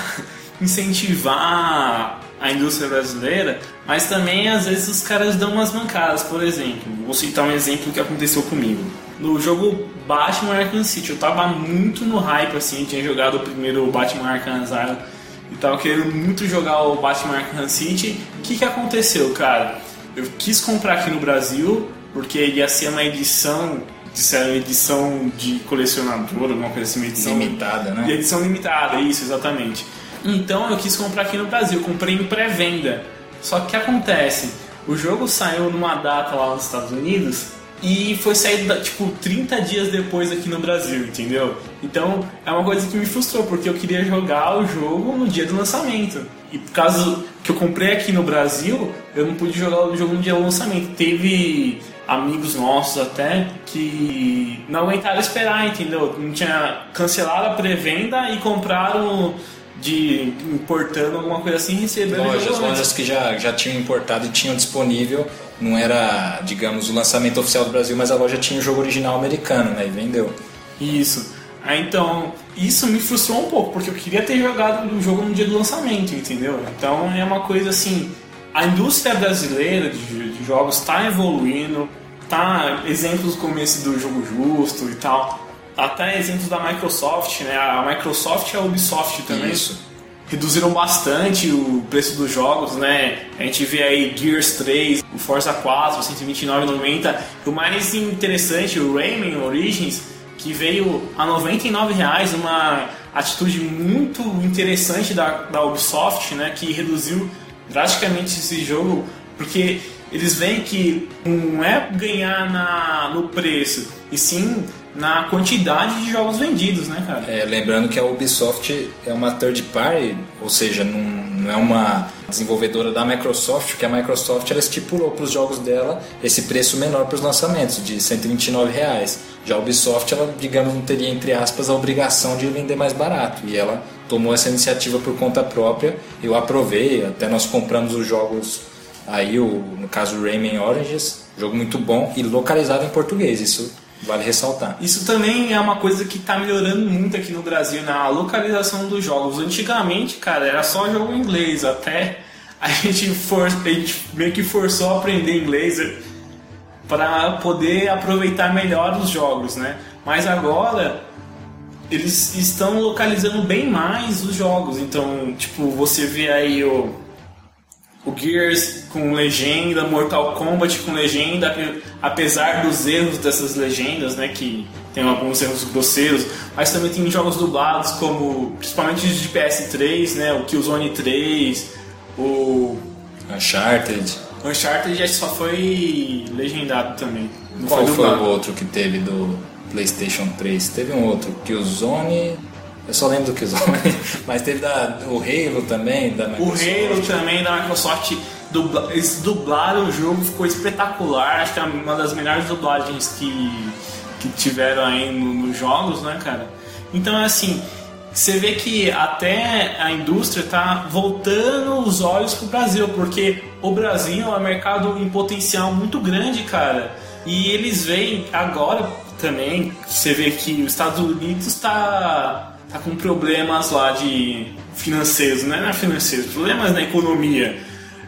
incentivar a indústria brasileira, mas também às vezes os caras dão umas mancadas. Por exemplo, vou citar um exemplo que aconteceu comigo. No jogo Batman Arkham City, eu tava muito no hype, assim, tinha jogado o primeiro Batman Arkham Asylum e tava querendo muito jogar o Batman Arkham City. O que que aconteceu, cara? Eu quis comprar aqui no Brasil, porque ia ser uma edição, disseram edição de colecionador, alguma coisa assim, uma edição limitada, né? De edição limitada, isso, exatamente. Então eu quis comprar aqui no Brasil, eu comprei em pré-venda. Só que o que acontece? O jogo saiu numa data lá nos Estados Unidos e foi sair tipo trinta dias depois aqui no Brasil, entendeu? Então é uma coisa que me frustrou, porque eu queria jogar o jogo no dia do lançamento. E por causa que eu comprei aqui no Brasil, eu não pude jogar o jogo no dia do lançamento. Teve amigos nossos até que não aguentaram esperar, entendeu? Não tinha cancelado a pré-venda e compraram de importando alguma coisa assim, receberam lojas, lojas que já, já tinham importado e tinham disponível, não era, digamos, o lançamento oficial do Brasil, mas a loja tinha o jogo original americano, né, e vendeu. Isso. Aí, então, isso me frustrou um pouco, porque eu queria ter jogado o jogo no dia do lançamento, entendeu? Então é uma coisa assim, a indústria brasileira de, de jogos está evoluindo, tá, exemplos como esse do Jogo Justo e tal, até exemplos da Microsoft, né? A Microsoft e a Ubisoft também. Isso. Reduziram bastante o preço dos jogos, né? A gente vê aí Gears três, o Forza quatro, cento e vinte e nove reais e noventa centavos. O mais interessante, o Rayman Origins, que veio a noventa e nove reais, uma atitude muito interessante da, da Ubisoft, né? Que reduziu drasticamente esse jogo, porque eles veem que não é ganhar na, no preço, e sim na quantidade de jogos vendidos, né, cara? É, lembrando que a Ubisoft é uma third party, ou seja, não, não é uma desenvolvedora da Microsoft, porque a Microsoft ela estipulou para os jogos dela esse preço menor para os lançamentos, de cento e vinte e nove reais. Já a Ubisoft, ela, digamos, não teria, entre aspas, a obrigação de vender mais barato, e ela tomou essa iniciativa por conta própria. Eu aprovei, até nós compramos os jogos aí, o, no caso o Rayman Origins, jogo muito bom e localizado em português, isso vale ressaltar. Isso também é uma coisa que está melhorando muito aqui no Brasil, na localização dos jogos. Antigamente, cara, era só jogo em inglês, até a gente, for, a gente meio que forçou a aprender inglês para poder aproveitar melhor os jogos, né? Mas agora eles estão localizando bem mais os jogos. Então, tipo, você vê aí o o Gears com legenda, Mortal Kombat com legenda, apesar dos erros dessas legendas, né, que tem alguns erros grosseiros, mas também tem jogos dublados, como principalmente os de P S três, né, o Killzone três, o Uncharted. O Uncharted já só foi legendado também. Não Qual foi, foi o outro que teve do PlayStation três? Teve um outro, Killzone. Eu só lembro do Killzone, mas teve da, o Halo também, da Microsoft. O Halo também da Microsoft, dubla, eles dublaram o jogo, ficou espetacular. Acho que é uma das melhores dublagens que, que tiveram aí no, nos jogos, né, cara? Então, assim, você vê que até a indústria tá voltando os olhos pro Brasil, porque o Brasil é um mercado em potencial muito grande, cara. E eles veem agora também, você vê que os Estados Unidos está... tá com problemas lá de financeiros, não é financeiros, problemas na economia.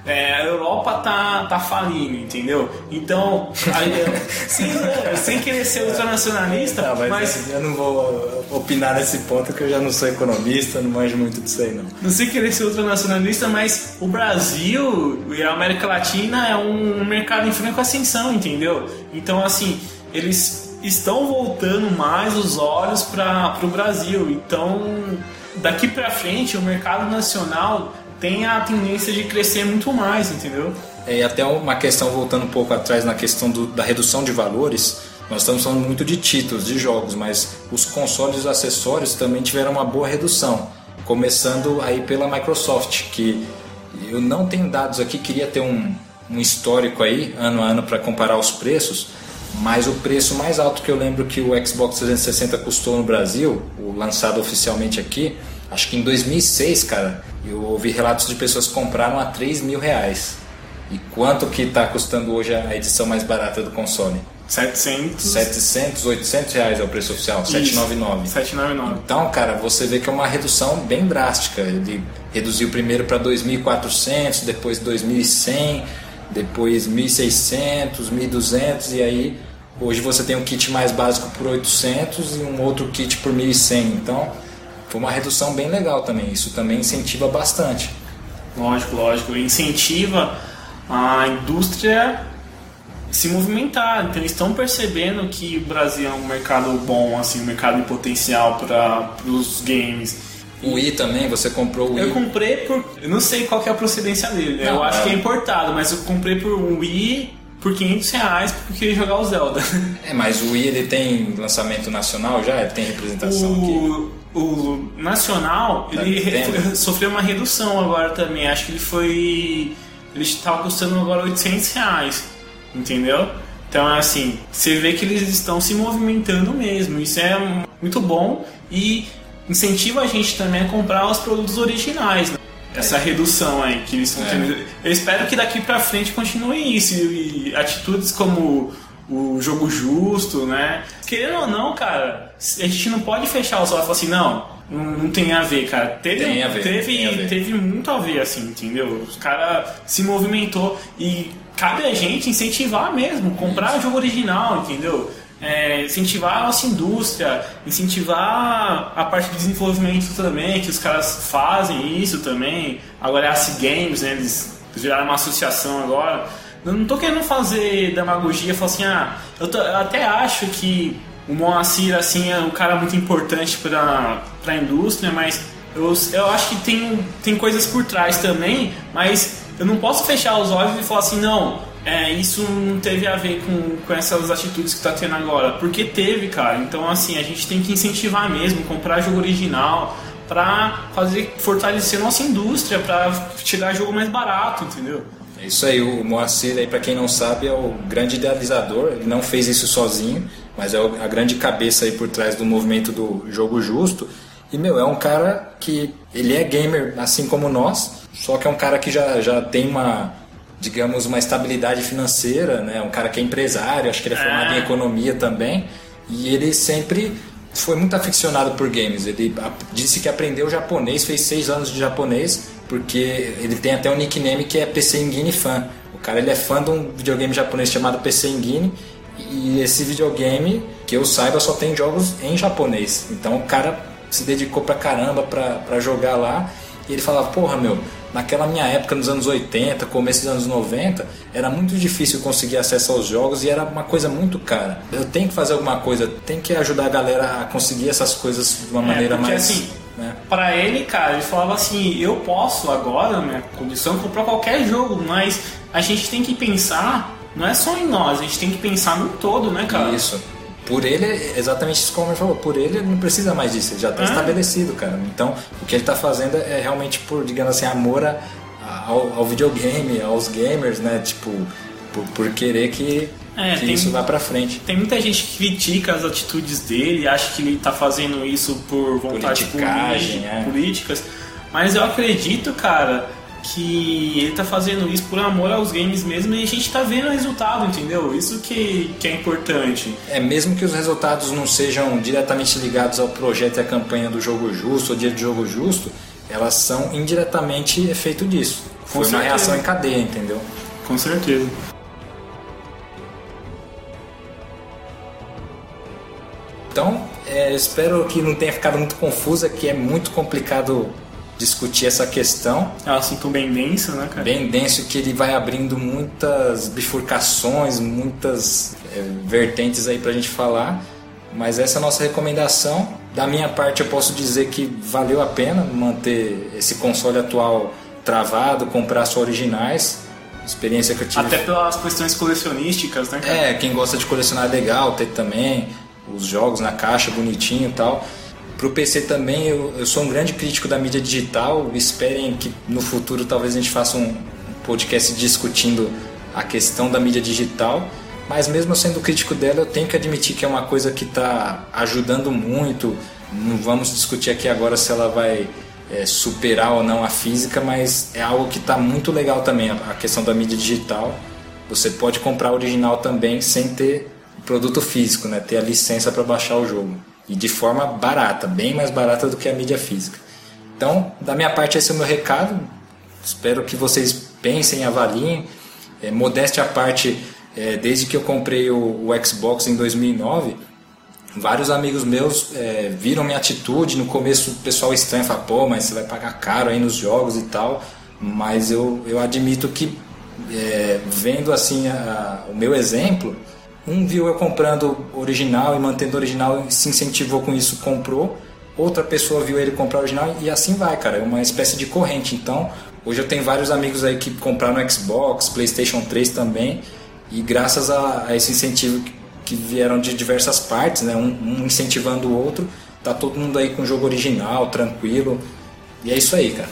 É, a Europa tá, tá falindo, entendeu? Então, aí, sim, né, sem querer ser ultranacionalista, não, mas, mas... eu não vou opinar nesse ponto, que eu já não sou economista, não manjo muito disso aí, não. Não sei querer ser ultranacionalista, mas o Brasil e a América Latina é um mercado em franca ascensão, entendeu? Então, assim, eles estão voltando mais os olhos para o Brasil. Então, daqui para frente, o mercado nacional tem a tendência de crescer muito mais, entendeu? É, e até uma questão, voltando um pouco atrás na questão do, da redução de valores, nós estamos falando muito de títulos, de jogos, mas os consoles e os acessórios também tiveram uma boa redução, começando aí pela Microsoft, que eu não tenho dados aqui, queria ter um, um histórico aí, ano a ano, para comparar os preços, mas o preço mais alto que eu lembro que o Xbox trezentos e sessenta custou no Brasil, o lançado oficialmente aqui, acho que em dois mil e seis, cara, eu ouvi relatos de pessoas que compraram a três mil reais. E quanto que está custando hoje a edição mais barata do console? setecentos. setecentos, oitocentos reais é o preço oficial, setecentos e noventa e nove. setecentos e noventa e nove. Então, cara, você vê que é uma redução bem drástica. Ele reduziu primeiro para dois mil e quatrocentos, depois dois mil e cem, depois mil e seiscentos, mil e duzentos, e aí hoje você tem um kit mais básico por oitocentos e um outro kit por mil e cem. Então, foi uma redução bem legal também. Isso também incentiva bastante. Lógico, lógico. Incentiva a indústria se movimentar. Então, eles estão percebendo que o Brasil é um mercado bom, assim, um mercado em potencial para os games. O Wii também, você comprou o Wii? Eu comprei por... Eu não sei qual que é a procedência dele. Não, eu acho é. que é importado, mas eu comprei por um Wii por quinhentos reais porque eu queria jogar o Zelda. É, mas o Wii, ele tem lançamento nacional já? Ele tem representação o... aqui? O nacional, tá, ele re... sofreu uma redução agora também. Acho que ele foi... Ele estava custando agora oitocentos reais, entendeu? Então, assim, você vê que eles estão se movimentando mesmo. Isso é muito bom e incentiva a gente também a comprar os produtos originais, né? Essa redução aí que eles estão tendo. É. Eu espero que daqui pra frente continue isso. E atitudes como o jogo justo, né? Querendo ou não, cara, a gente não pode fechar os olhos e falar assim, não, não, não tem a ver, cara. Teve, tem a ver, teve, tem a ver. teve muito a ver, assim, entendeu? Os caras se movimentou e cabe a gente incentivar mesmo, comprar o jogo original, entendeu? É, incentivar a nossa indústria, incentivar a parte de desenvolvimento também, que os caras fazem isso também. Agora é a C Games, né? Eles viraram uma associação agora. Eu não tô querendo fazer demagogia, falar assim, ah, eu, tô, eu até acho que o Moacir, assim, é um cara muito importante para a indústria, mas eu, eu acho que tem, tem coisas por trás também, mas eu não posso fechar os olhos e falar assim, não, é, isso não teve a ver com, com essas atitudes que tá tendo agora, porque teve, cara. Então, assim, a gente tem que incentivar mesmo, comprar jogo original para fazer, fortalecer nossa indústria, para tirar jogo mais barato, entendeu? É isso aí, o Moacir, aí, para quem não sabe, é o grande idealizador. Ele não fez isso sozinho, mas é a grande cabeça aí por trás do movimento do jogo justo. E, meu, é um cara que ele é gamer assim como nós, só que é um cara que já, já tem uma, digamos, uma estabilidade financeira, né? Um cara que é empresário, acho que ele é formado em economia também, e ele sempre foi muito aficionado por games. Ele disse que aprendeu japonês, fez seis anos de japonês, porque ele tem até um nickname que é P C Engine Fan. O cara, ele é fã de um videogame japonês chamado P C Engine, e esse videogame, que eu saiba, só tem jogos em japonês. Então o cara se dedicou pra caramba pra, pra jogar lá, e ele falava, porra, meu, naquela minha época, nos anos oitenta, começo dos anos noventa, era muito difícil conseguir acesso aos jogos e era uma coisa muito cara. Eu tenho que fazer alguma coisa, tenho que ajudar a galera a conseguir essas coisas de uma é, maneira porque, mais... assim, né? Pra ele, cara, ele falava assim, eu posso agora, na minha condição, comprar qualquer jogo, mas a gente tem que pensar, não é só em nós, a gente tem que pensar no todo, né, cara? Isso. Por ele, exatamente isso como ele falou, por ele ele não precisa mais disso, ele já está é. estabelecido, cara. Então, o que ele está fazendo é realmente por, digamos assim, amor a, ao, ao videogame, aos gamers, né? Tipo, por, por querer que, é, que tem, isso vá pra frente. Tem muita gente que critica as atitudes dele, acha que ele está fazendo isso por vontade política, é. políticas, mas eu acredito, cara, que ele tá fazendo isso por amor aos games mesmo, e a gente tá vendo o resultado, entendeu? Isso que, que é importante. É, mesmo que os resultados não sejam diretamente ligados ao projeto e à campanha do Jogo Justo, ou Dia de Jogo Justo, elas são indiretamente efeito disso. foi uma certeza. Reação em cadeia, entendeu? Com certeza. Então, é, espero que não tenha ficado muito confusa, que é muito complicado discutir essa questão. É um assunto bem denso, né, cara? Bem denso, que ele vai abrindo muitas bifurcações, muitas é, vertentes aí pra gente falar. Mas essa é a nossa recomendação. Da minha parte, eu posso dizer que valeu a pena manter esse console atual travado, comprar só originais. Experiência que eu tive. Até pelas questões colecionísticas, né, cara? É, quem gosta de colecionar é legal ter também os jogos na caixa bonitinho e tal. Pro P C também, eu, eu sou um grande crítico da mídia digital. Esperem que no futuro talvez a gente faça um podcast discutindo a questão da mídia digital. Mas mesmo sendo crítico dela, eu tenho que admitir que é uma coisa que está ajudando muito. Não vamos discutir aqui agora se ela vai é, superar ou não a física, mas é algo que está muito legal também, a questão da mídia digital. Você pode comprar o original também sem ter produto físico, né? Ter a licença para baixar o jogo. E de forma barata, bem mais barata do que a mídia física. Então, da minha parte, esse é o meu recado. Espero que vocês pensem, avaliem. É, modéstia à parte, é, desde que eu comprei o, o Xbox em dois mil e nove, vários amigos meus é, viram minha atitude. No começo o pessoal estranha, fala, pô, mas você vai pagar caro aí nos jogos e tal. Mas eu, eu admito que, é, vendo assim a, a, o meu exemplo, um viu eu comprando original e mantendo original, se incentivou com isso, comprou. Outra pessoa viu ele comprar original e assim vai, cara. É uma espécie de corrente. Então, hoje eu tenho vários amigos aí que compraram Xbox, PlayStation três também. E graças a, a esse incentivo que, que vieram de diversas partes, né? Um, um incentivando o outro, tá todo mundo aí com o jogo original, tranquilo. E é isso aí, cara.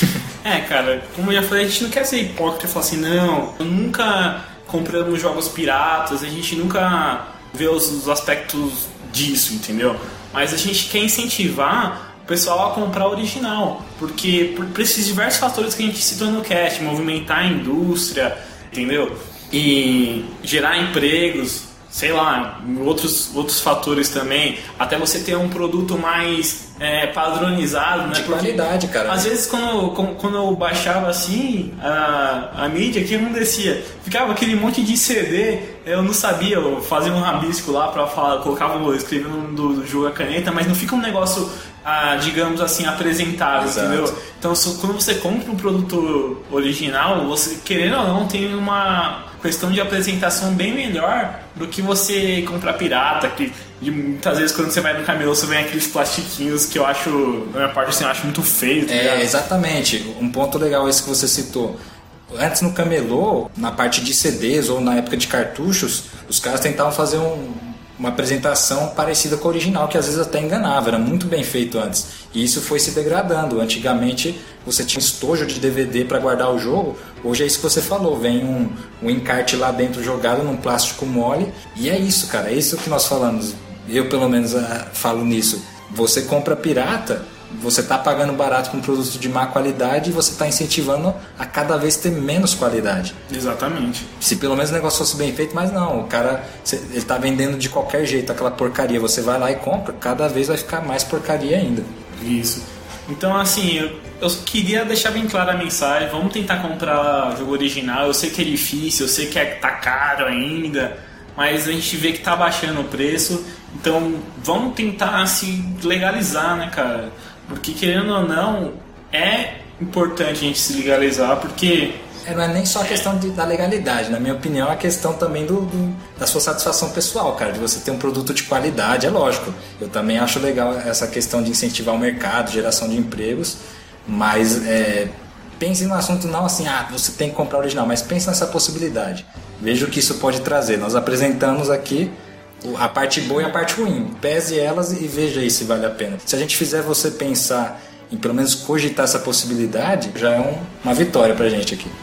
É, cara, como eu já falei, a gente não quer ser hipócrita e falar assim, não, eu nunca compramos jogos piratas, a gente nunca vê os, os aspectos disso, entendeu? Mas a gente quer incentivar o pessoal a comprar o original, porque por, por esses diversos fatores que a gente citou no cast, movimentar a indústria, entendeu? E gerar empregos, sei lá, outros, outros fatores também, até você ter um produto mais é, padronizado, né? De qualidade, cara. Às vezes quando, quando eu baixava assim a, a mídia, o que acontecia? Ficava aquele monte de C D, eu não sabia, eu fazia um rabisco lá pra falar, colocava, escrevia o nome do jogo a caneta, mas não fica um negócio, ah, digamos assim, apresentável, exato, entendeu? Então quando você compra um produto original, você, querendo ou não, tem uma questão de apresentação bem melhor do que você comprar pirata, que muitas vezes quando você vai no camelô você vê aqueles plastiquinhos que eu acho, na minha parte assim, eu acho muito feio. Tá, é, exatamente, um ponto legal esse que você citou. Antes no camelô, na parte de C Ds ou na época de cartuchos, os caras tentavam fazer um, uma apresentação parecida com a original, que às vezes até enganava, era muito bem feito antes. E isso foi se degradando. Antigamente você tinha estojo de D V D para guardar o jogo, hoje é isso que você falou, vem um, um encarte lá dentro jogado num plástico mole, e é isso, cara, é isso que nós falamos. Eu pelo menos uh, falo nisso. Você compra pirata, você está pagando barato com um produto de má qualidade e você está incentivando a cada vez ter menos qualidade. Exatamente. Se pelo menos o negócio fosse bem feito, mas não, o cara ele está vendendo de qualquer jeito aquela porcaria. Você vai lá e compra, cada vez vai ficar mais porcaria ainda. Isso. Então assim, eu, eu queria deixar bem clara a mensagem. Vamos tentar comprar jogo original. Eu sei que é difícil, eu sei que é, tá caro ainda, mas a gente vê que tá baixando o preço. Então vamos tentar se legalizar, né, cara? Porque querendo ou não, é importante a gente se legalizar, porque... É, não é nem só a questão de, da legalidade, na minha opinião, é a questão também do, do, da sua satisfação pessoal, cara, de você ter um produto de qualidade, é lógico. Eu também acho legal essa questão de incentivar o mercado, geração de empregos, mas é, pense no assunto não assim, ah, você tem que comprar o original, mas pense nessa possibilidade. Veja o que isso pode trazer. Nós apresentamos aqui a parte boa e a parte ruim. Pese elas e veja aí se vale a pena. Se a gente fizer você pensar em pelo menos cogitar essa possibilidade, já é um, uma vitória pra gente aqui.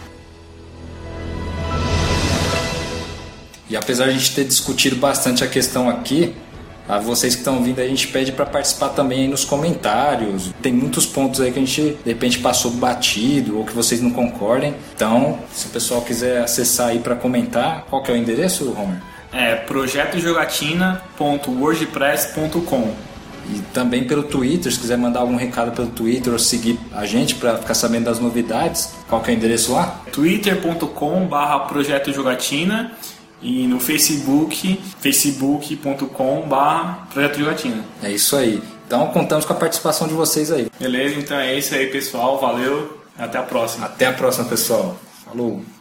E apesar de a gente ter discutido bastante a questão aqui, a vocês que estão vindo aí, a gente pede para participar também aí nos comentários. Tem muitos pontos aí que a gente de repente passou batido ou que vocês não concordem. Então, se o pessoal quiser acessar aí para comentar, qual que é o endereço, Homer? É projeto jogatina ponto wordpress ponto com. E também pelo Twitter, se quiser mandar algum recado pelo Twitter ou seguir a gente para ficar sabendo das novidades, qual que é o endereço lá? twitter ponto com barra projeto jogatina e no Facebook, facebook ponto com barra projeto jogatina. É isso aí. Então contamos com a participação de vocês aí. Beleza, então é isso aí, pessoal. Valeu, até a próxima. Até a próxima, pessoal. Falou.